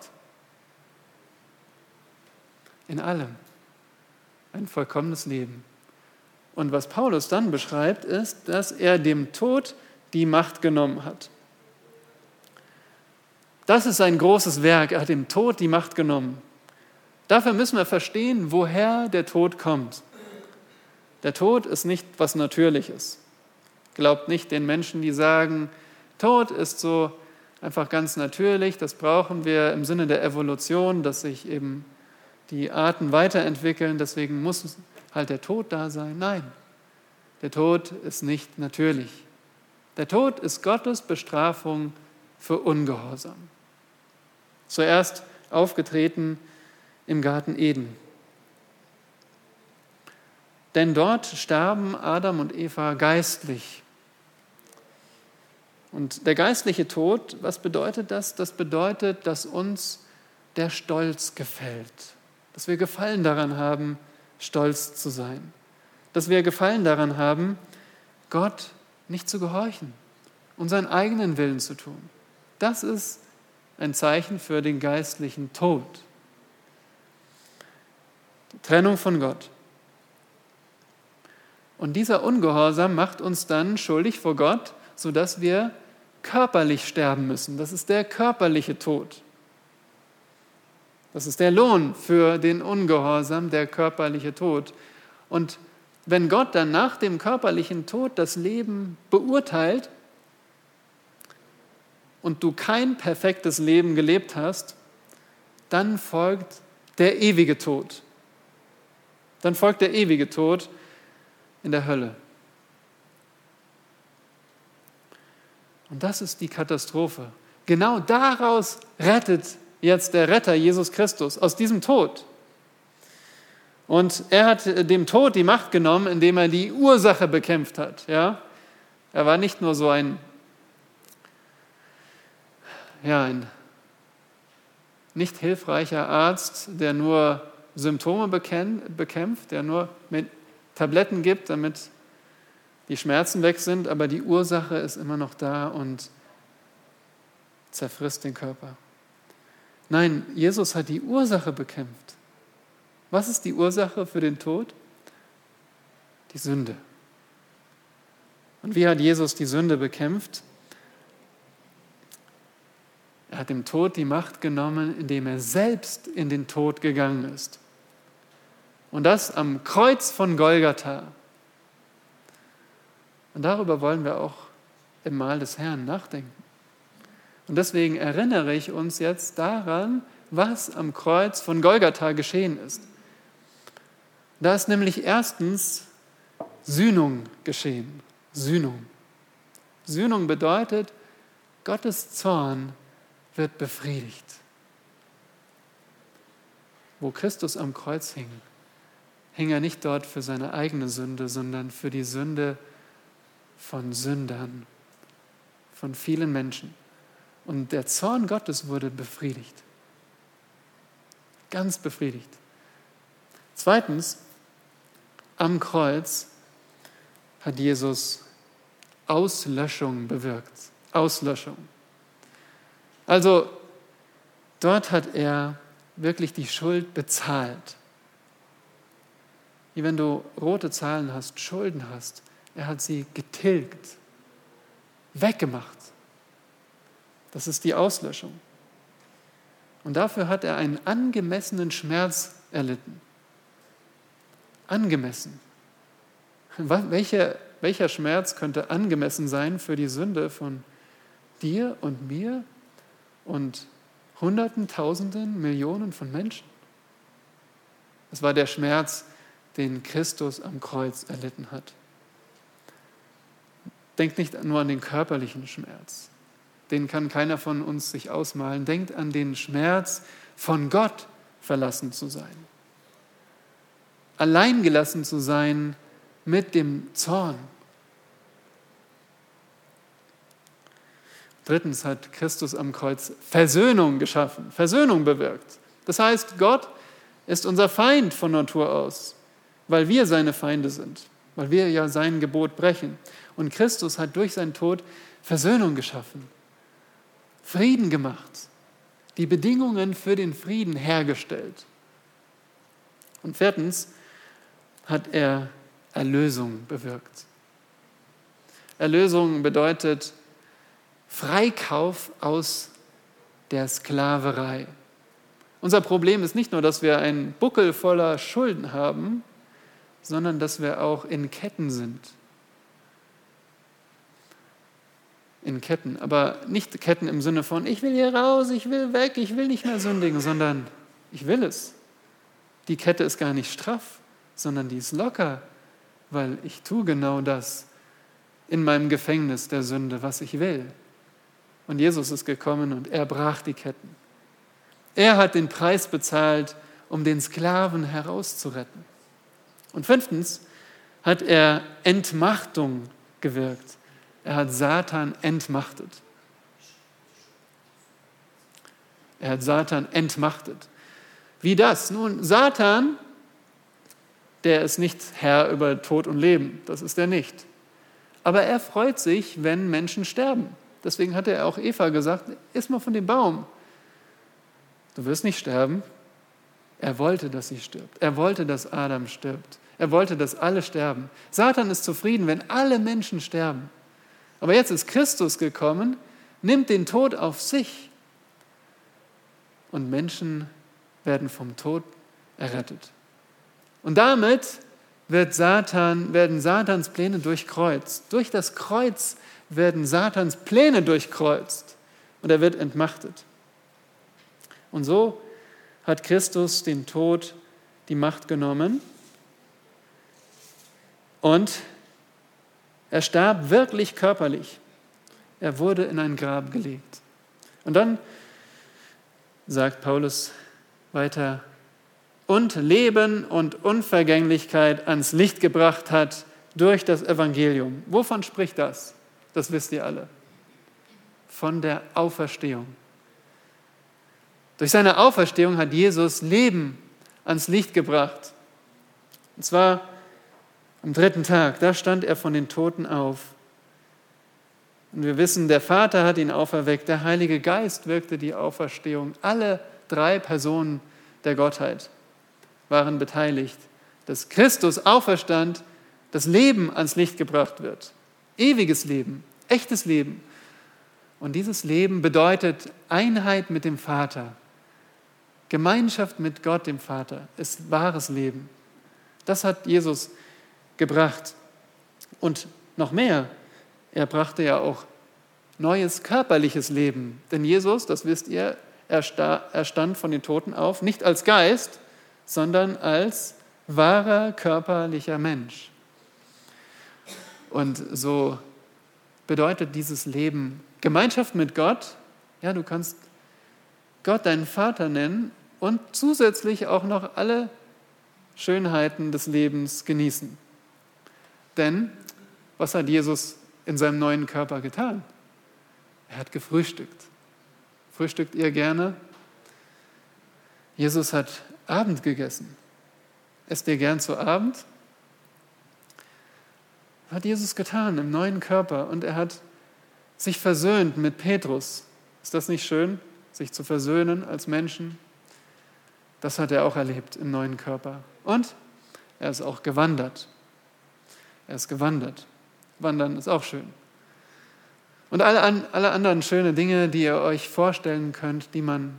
S1: In allem. Ein vollkommenes Leben. Und was Paulus dann beschreibt, ist, dass er dem Tod die Macht genommen hat. Das ist ein großes Werk. Er hat dem Tod die Macht genommen. Dafür müssen wir verstehen, woher der Tod kommt. Der Tod ist nicht was Natürliches. Glaubt nicht den Menschen, die sagen, Tod ist so einfach ganz natürlich, das brauchen wir im Sinne der Evolution, dass sich eben die Arten weiterentwickeln, deswegen muss halt der Tod da sein. Nein, der Tod ist nicht natürlich. Der Tod ist Gottes Bestrafung für Ungehorsam. Zuerst aufgetreten im Garten Eden. Denn dort starben Adam und Eva geistlich. Und der geistliche Tod, was bedeutet das? Das bedeutet, dass uns der Stolz gefällt. Dass wir Gefallen daran haben, stolz zu sein. Dass wir Gefallen daran haben, Gott nicht zu gehorchen, unseren eigenen Willen zu tun. Das ist ein Zeichen für den geistlichen Tod. Die Trennung von Gott. Und dieser Ungehorsam macht uns dann schuldig vor Gott, sodass wir körperlich sterben müssen. Das ist der körperliche Tod. Das ist der Lohn für den Ungehorsam, der körperliche Tod. Und wenn Gott dann nach dem körperlichen Tod das Leben beurteilt und du kein perfektes Leben gelebt hast, dann folgt der ewige Tod. Dann folgt der ewige Tod in der Hölle. Und das ist die Katastrophe. Genau daraus rettet jetzt der Retter Jesus Christus, aus diesem Tod. Und er hat dem Tod die Macht genommen, indem er die Ursache bekämpft hat. Ja? Er war nicht nur so ein nicht hilfreicher Arzt, der nur Symptome bekämpft, der nur mit Tabletten gibt, damit die Schmerzen weg sind, aber die Ursache ist immer noch da und zerfrisst den Körper. Nein, Jesus hat die Ursache bekämpft. Was ist die Ursache für den Tod? Die Sünde. Und wie hat Jesus die Sünde bekämpft? Er hat dem Tod die Macht genommen, indem er selbst in den Tod gegangen ist. Und das am Kreuz von Golgatha. Und darüber wollen wir auch im Mahl des Herrn nachdenken. Und deswegen erinnere ich uns jetzt daran, was am Kreuz von Golgatha geschehen ist. Da ist nämlich erstens Sühnung geschehen. Sühnung. Sühnung bedeutet, Gottes Zorn wird befriedigt. Wo Christus am Kreuz hing, hing er nicht dort für seine eigene Sünde, sondern für die Sünde von Sündern, von vielen Menschen. Und der Zorn Gottes wurde befriedigt. Ganz befriedigt. Zweitens, am Kreuz hat Jesus Auslöschung bewirkt. Auslöschung. Also dort hat er wirklich die Schuld bezahlt. Wie wenn du rote Zahlen hast, Schulden hast. Er hat sie getilgt, weggemacht. Das ist die Auslöschung. Und dafür hat er einen angemessenen Schmerz erlitten. Angemessen. Welcher Schmerz könnte angemessen sein für die Sünde von dir und mir und Hunderten, Tausenden, Millionen von Menschen? Es war der Schmerz, den Christus am Kreuz erlitten hat. Denkt nicht nur an den körperlichen Schmerz. Den kann keiner von uns sich ausmalen. Denkt an den Schmerz, von Gott verlassen zu sein. Allein gelassen zu sein mit dem Zorn. Drittens hat Christus am Kreuz Versöhnung geschaffen, Versöhnung bewirkt. Das heißt, Gott ist unser Feind von Natur aus, weil wir seine Feinde sind, weil wir ja sein Gebot brechen. Und Christus hat durch seinen Tod Versöhnung geschaffen, Frieden gemacht, die Bedingungen für den Frieden hergestellt. Und viertens hat er Erlösung bewirkt. Erlösung bedeutet Freikauf aus der Sklaverei. Unser Problem ist nicht nur, dass wir einen Buckel voller Schulden haben, sondern dass wir auch in Ketten sind. In Ketten, aber nicht Ketten im Sinne von, ich will hier raus, ich will weg, ich will nicht mehr sündigen, sondern ich will es. Die Kette ist gar nicht straff, sondern die ist locker, weil ich tue genau das in meinem Gefängnis der Sünde, was ich will. Und Jesus ist gekommen und er brach die Ketten. Er hat den Preis bezahlt, um den Sklaven herauszuretten. Und fünftens hat er Entmachtung gewirkt. Er hat Satan entmachtet. Er hat Satan entmachtet. Wie das? Nun, Satan, der ist nicht Herr über Tod und Leben. Das ist er nicht. Aber er freut sich, wenn Menschen sterben. Deswegen hat er auch Eva gesagt, iss mal von dem Baum. Du wirst nicht sterben. Er wollte, dass sie stirbt. Er wollte, dass Adam stirbt. Er wollte, dass alle sterben. Satan ist zufrieden, wenn alle Menschen sterben. Aber jetzt ist Christus gekommen, nimmt den Tod auf sich und Menschen werden vom Tod errettet. Und damit werden Satans Pläne durchkreuzt. Durch das Kreuz werden Satans Pläne durchkreuzt und er wird entmachtet. Und so hat Christus den Tod die Macht genommen und er starb wirklich körperlich. Er wurde in ein Grab gelegt. Und dann sagt Paulus weiter, und Leben und Unvergänglichkeit ans Licht gebracht hat durch das Evangelium. Wovon spricht das? Das wisst ihr alle. Von der Auferstehung. Durch seine Auferstehung hat Jesus Leben ans Licht gebracht. Und zwar am 3. Tag, da stand er von den Toten auf. Und wir wissen, der Vater hat ihn auferweckt, der Heilige Geist wirkte die Auferstehung. Alle 3 Personen der Gottheit waren beteiligt, dass Christus auferstand, das Leben ans Licht gebracht wird. Ewiges Leben, echtes Leben. Und dieses Leben bedeutet Einheit mit dem Vater. Gemeinschaft mit Gott, dem Vater, ist wahres Leben. Das hat Jesus gebracht. Und noch mehr, er brachte ja auch neues körperliches Leben. Denn Jesus, das wisst ihr, er stand von den Toten auf, nicht als Geist, sondern als wahrer körperlicher Mensch. Und so bedeutet dieses Leben Gemeinschaft mit Gott. Ja, du kannst Gott deinen Vater nennen und zusätzlich auch noch alle Schönheiten des Lebens genießen. Denn was hat Jesus in seinem neuen Körper getan? Er hat gefrühstückt. Frühstückt ihr gerne? Jesus hat Abend gegessen. Esst ihr gern zu Abend? Hat Jesus getan im neuen Körper und er hat sich versöhnt mit Petrus. Ist das nicht schön, sich zu versöhnen als Menschen? Das hat er auch erlebt im neuen Körper. Und er ist auch gewandert. Er ist gewandert. Wandern ist auch schön. Und alle anderen schönen Dinge, die ihr euch vorstellen könnt, die man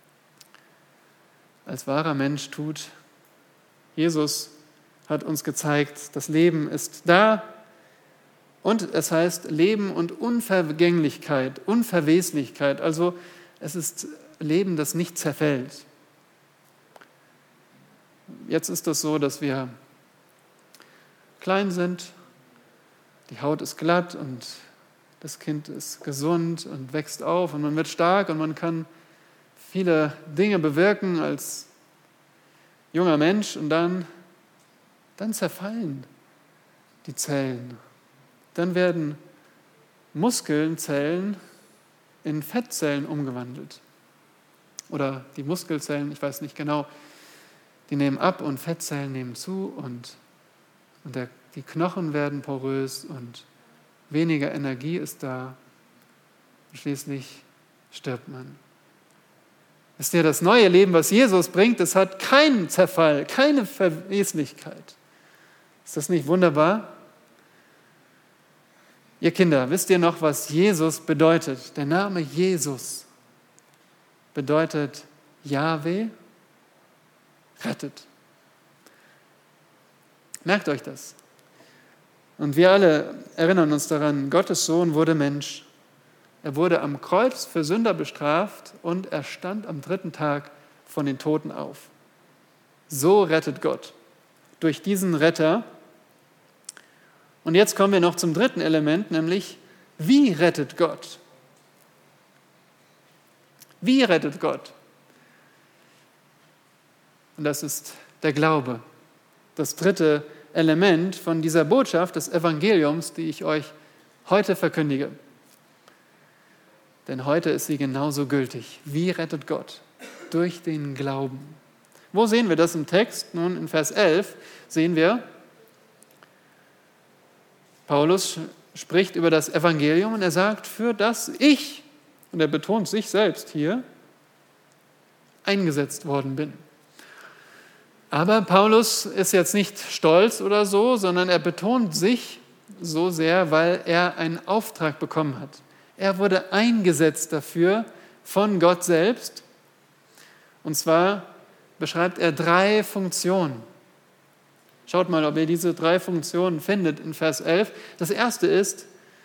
S1: als wahrer Mensch tut. Jesus hat uns gezeigt, das Leben ist da und es heißt Leben und Unvergänglichkeit, Unverweslichkeit. Also es ist Leben, das nicht zerfällt. Jetzt ist es so, dass wir klein sind, die Haut ist glatt und das Kind ist gesund und wächst auf und man wird stark und man kann viele Dinge bewirken als junger Mensch und dann zerfallen die Zellen. Dann werden Muskelzellen in Fettzellen umgewandelt. Oder die Muskelzellen, ich weiß nicht genau, die nehmen ab und Fettzellen nehmen zu und die Knochen werden porös und weniger Energie ist da. Und schließlich stirbt man. Wisst ihr, das neue Leben, was Jesus bringt, das hat keinen Zerfall, keine Verweslichkeit. Ist das nicht wunderbar? Ihr Kinder, wisst ihr noch, was Jesus bedeutet? Der Name Jesus bedeutet Jahwe, rettet. Merkt euch das. Und wir alle erinnern uns daran, Gottes Sohn wurde Mensch. Er wurde am Kreuz für Sünder bestraft und er stand am 3. Tag von den Toten auf. So rettet Gott. Durch diesen Retter. Und jetzt kommen wir noch zum 3. Element, nämlich wie rettet Gott? Wie rettet Gott? Und das ist der Glaube. Das 3. Element von dieser Botschaft des Evangeliums, die ich euch heute verkündige. Denn heute ist sie genauso gültig. Wie rettet Gott? Durch den Glauben. Wo sehen wir das im Text? Nun, in Vers 11 sehen wir, Paulus spricht über das Evangelium und er sagt, für das ich, und er betont sich selbst hier, eingesetzt worden bin. Aber Paulus ist jetzt nicht stolz oder so, sondern er betont sich so sehr, weil er einen Auftrag bekommen hat. Er wurde eingesetzt dafür von Gott selbst. Und zwar beschreibt er 3 Funktionen. Schaut mal, ob ihr diese 3 Funktionen findet in Vers 11. Das erste ist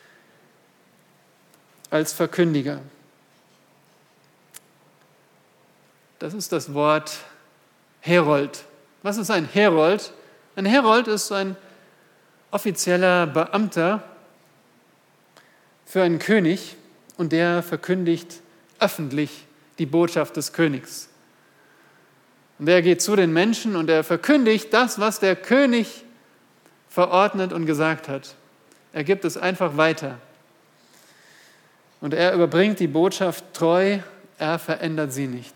S1: als Verkündiger. Das ist das Wort Herold. Was ist ein Herold? Ein Herold ist ein offizieller Beamter für einen König und der verkündigt öffentlich die Botschaft des Königs. Und der geht zu den Menschen und er verkündigt das, was der König verordnet und gesagt hat. Er gibt es einfach weiter. Und er überbringt die Botschaft treu, er verändert sie nicht.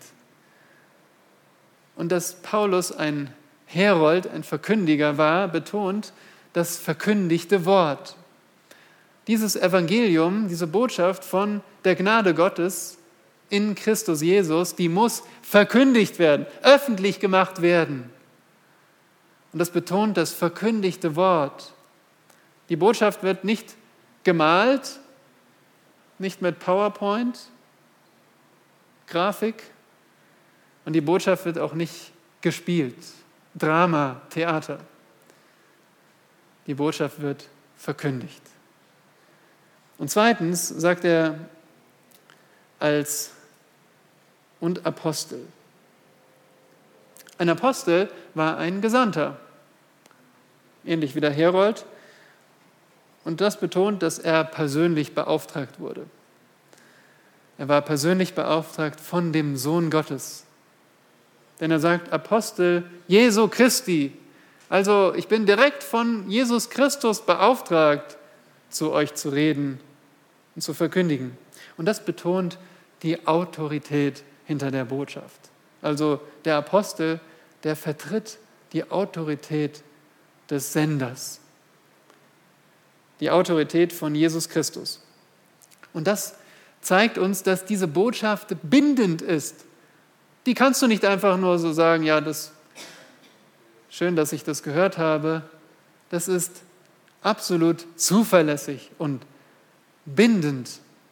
S1: Und dass Paulus ein Herold, ein Verkündiger war, betont das verkündigte Wort. Dieses Evangelium, diese Botschaft von der Gnade Gottes in Christus Jesus, die muss verkündigt werden, öffentlich gemacht werden. Und das betont das verkündigte Wort. Die Botschaft wird nicht gemalt, nicht mit PowerPoint, Grafik, und die Botschaft wird auch nicht gespielt, Drama, Theater. Die Botschaft wird verkündigt. Und zweitens sagt er als und Apostel. Ein Apostel war ein Gesandter, ähnlich wie der Herold. Und das betont, dass er persönlich beauftragt wurde. Er war persönlich beauftragt von dem Sohn Gottes. Denn er sagt, Apostel Jesu Christi. Also ich bin direkt von Jesus Christus beauftragt, zu euch zu reden und zu verkündigen. Und das betont die Autorität hinter der Botschaft. Also der Apostel, der vertritt die Autorität des Senders. Die Autorität von Jesus Christus. Und das zeigt uns, dass diese Botschaft bindend ist. Die kannst du nicht einfach nur so sagen, ja, das schön, dass ich das gehört habe. Das ist absolut zuverlässig und bindend.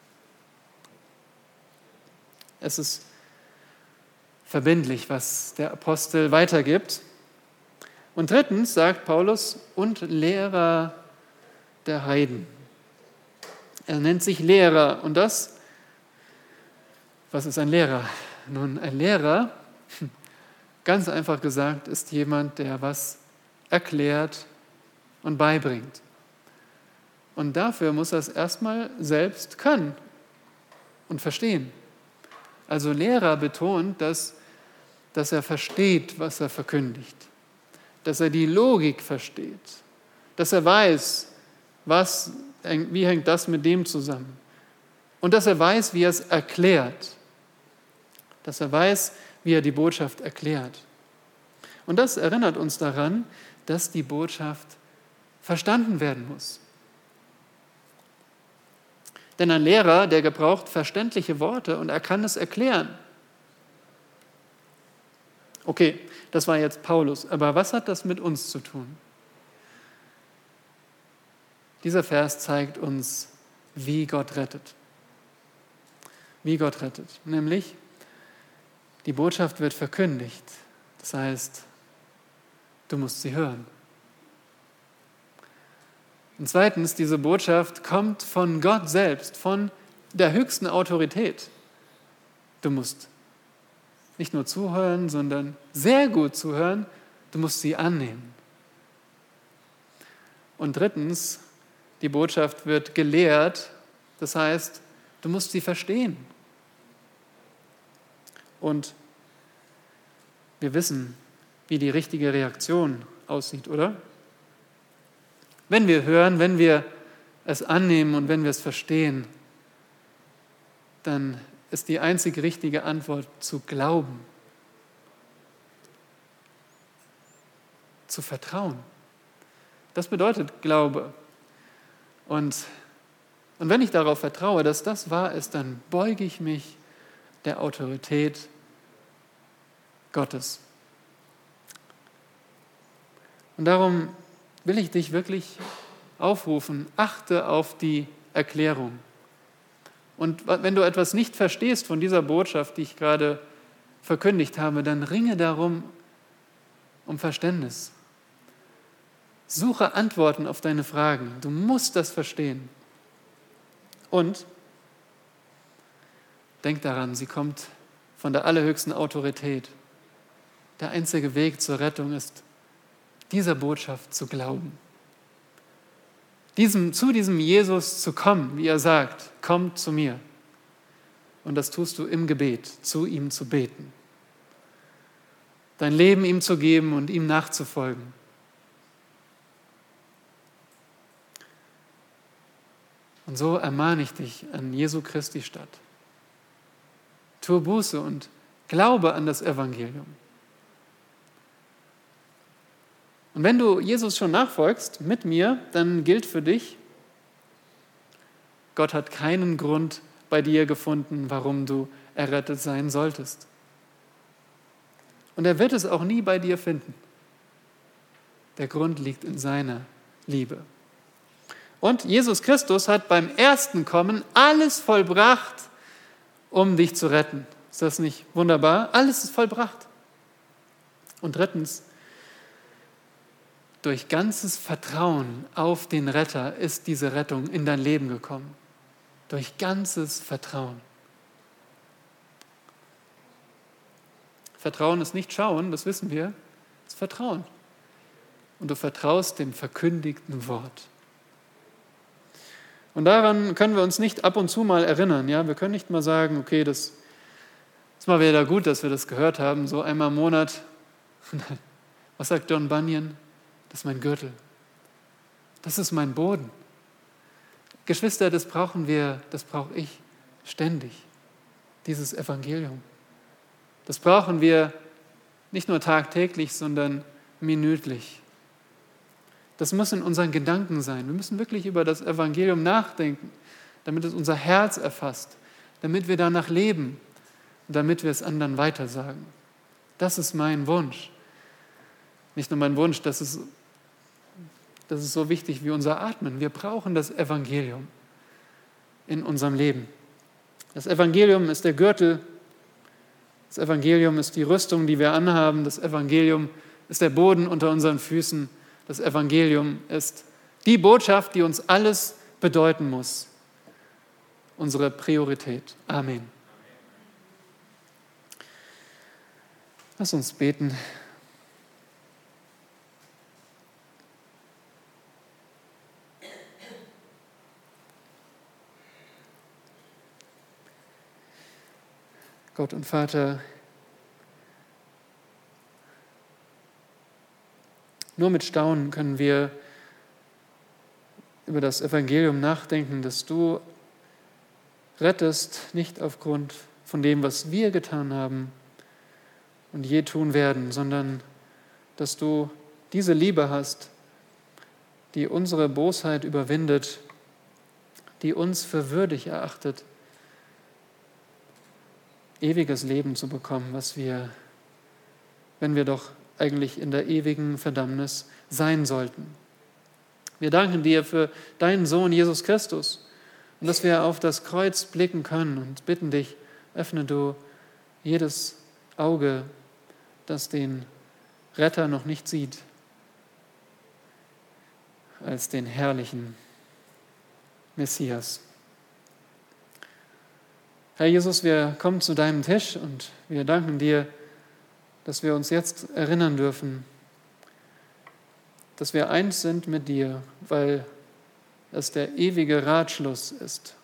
S1: Es ist verbindlich, was der Apostel weitergibt. Und drittens sagt Paulus, und Lehrer der Heiden. Er nennt sich Lehrer. Und das, was ist ein Lehrer? Nun, ein Lehrer, ganz einfach gesagt, ist jemand, der was erklärt und beibringt. Und dafür muss er es erstmal selbst können und verstehen. Also Lehrer betont, dass er versteht, was er verkündigt, dass er die Logik versteht, dass er weiß, wie hängt das mit dem zusammen und dass er weiß, wie er es erklärt. Dass er weiß, wie er die Botschaft erklärt. Und das erinnert uns daran, dass die Botschaft verstanden werden muss. Denn ein Lehrer, der gebraucht verständliche Worte und er kann es erklären. Okay, das war jetzt Paulus, aber was hat das mit uns zu tun? Dieser Vers zeigt uns, wie Gott rettet. Wie Gott rettet, nämlich die Botschaft wird verkündigt. Das heißt, du musst sie hören. Und zweitens, diese Botschaft kommt von Gott selbst, von der höchsten Autorität. Du musst nicht nur zuhören, sondern sehr gut zuhören. Du musst sie annehmen. Und drittens, die Botschaft wird gelehrt. Das heißt, du musst sie verstehen. Und wir wissen, wie die richtige Reaktion aussieht, oder? Wenn wir hören, wenn wir es annehmen und wenn wir es verstehen, dann ist die einzig richtige Antwort zu glauben, zu vertrauen. Das bedeutet Glaube. Und wenn ich darauf vertraue, dass das wahr ist, dann beuge ich mich der Autorität Gottes. Und darum will ich dich wirklich aufrufen, achte auf die Erklärung. Und wenn du etwas nicht verstehst von dieser Botschaft, die ich gerade verkündigt habe, dann ringe darum um Verständnis. Suche Antworten auf deine Fragen. Du musst das verstehen. Und denk daran, sie kommt von der allerhöchsten Autorität. Der einzige Weg zur Rettung ist, dieser Botschaft zu glauben. Zu diesem Jesus zu kommen, wie er sagt, komm zu mir. Und das tust du im Gebet, zu ihm zu beten. Dein Leben ihm zu geben und ihm nachzufolgen. Und so ermahne ich dich an Jesu Christi statt. Tue Buße und glaube an das Evangelium. Und wenn du Jesus schon nachfolgst mit mir, dann gilt für dich, Gott hat keinen Grund bei dir gefunden, warum du errettet sein solltest. Und er wird es auch nie bei dir finden. Der Grund liegt in seiner Liebe. Und Jesus Christus hat beim ersten Kommen alles vollbracht, um dich zu retten. Ist das nicht wunderbar? Alles ist vollbracht. Und drittens, durch ganzes Vertrauen auf den Retter ist diese Rettung in dein Leben gekommen. Durch ganzes Vertrauen. Vertrauen ist nicht schauen, das wissen wir, es ist Vertrauen. Und du vertraust dem verkündigten Wort. Und daran können wir uns nicht ab und zu mal erinnern. Ja? Wir können nicht mal sagen, okay, das ist mal wieder gut, dass wir das gehört haben, so einmal im Monat. Was sagt John Bunyan? Das ist mein Gürtel. Das ist mein Boden. Geschwister, das brauchen wir, das brauche ich ständig, dieses Evangelium. Das brauchen wir nicht nur tagtäglich, sondern minütlich. Das muss in unseren Gedanken sein. Wir müssen wirklich über das Evangelium nachdenken, damit es unser Herz erfasst, damit wir danach leben und damit wir es anderen weitersagen. Das ist mein Wunsch. Nicht nur mein Wunsch, das ist so wichtig wie unser Atmen. Wir brauchen das Evangelium in unserem Leben. Das Evangelium ist der Gürtel. Das Evangelium ist die Rüstung, die wir anhaben. Das Evangelium ist der Boden unter unseren Füßen. Das Evangelium ist die Botschaft, die uns alles bedeuten muss. Unsere Priorität. Amen. Lass uns beten. Gott und Vater, nur mit Staunen können wir über das Evangelium nachdenken, dass du rettest, nicht aufgrund von dem, was wir getan haben und je tun werden, sondern dass du diese Liebe hast, die unsere Bosheit überwindet, die uns für würdig erachtet, ewiges Leben zu bekommen, was wir, wenn wir doch eigentlich in der ewigen Verdammnis sein sollten. Wir danken dir für deinen Sohn Jesus Christus und dass wir auf das Kreuz blicken können und bitten dich, öffne du jedes Auge, das den Retter noch nicht sieht, als den herrlichen Messias. Herr Jesus, wir kommen zu deinem Tisch und wir danken dir, dass wir uns jetzt erinnern dürfen, dass wir eins sind mit dir, weil es der ewige Ratschluss ist.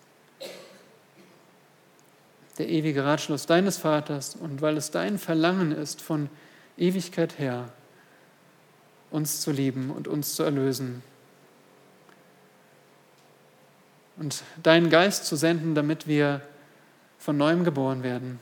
S1: Der ewige Ratschluss deines Vaters und weil es dein Verlangen ist, von Ewigkeit her uns zu lieben und uns zu erlösen. Und deinen Geist zu senden, damit wir von Neuem geboren werden.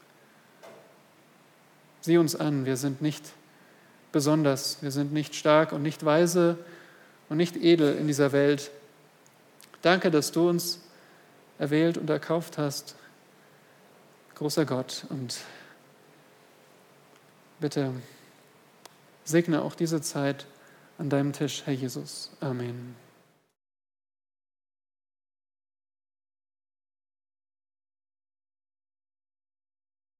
S1: Sieh uns an, wir sind nicht besonders, wir sind nicht stark und nicht weise und nicht edel in dieser Welt. Danke, dass du uns erwählt und erkauft hast, großer Gott. Und bitte segne auch diese Zeit an deinem Tisch, Herr Jesus. Amen.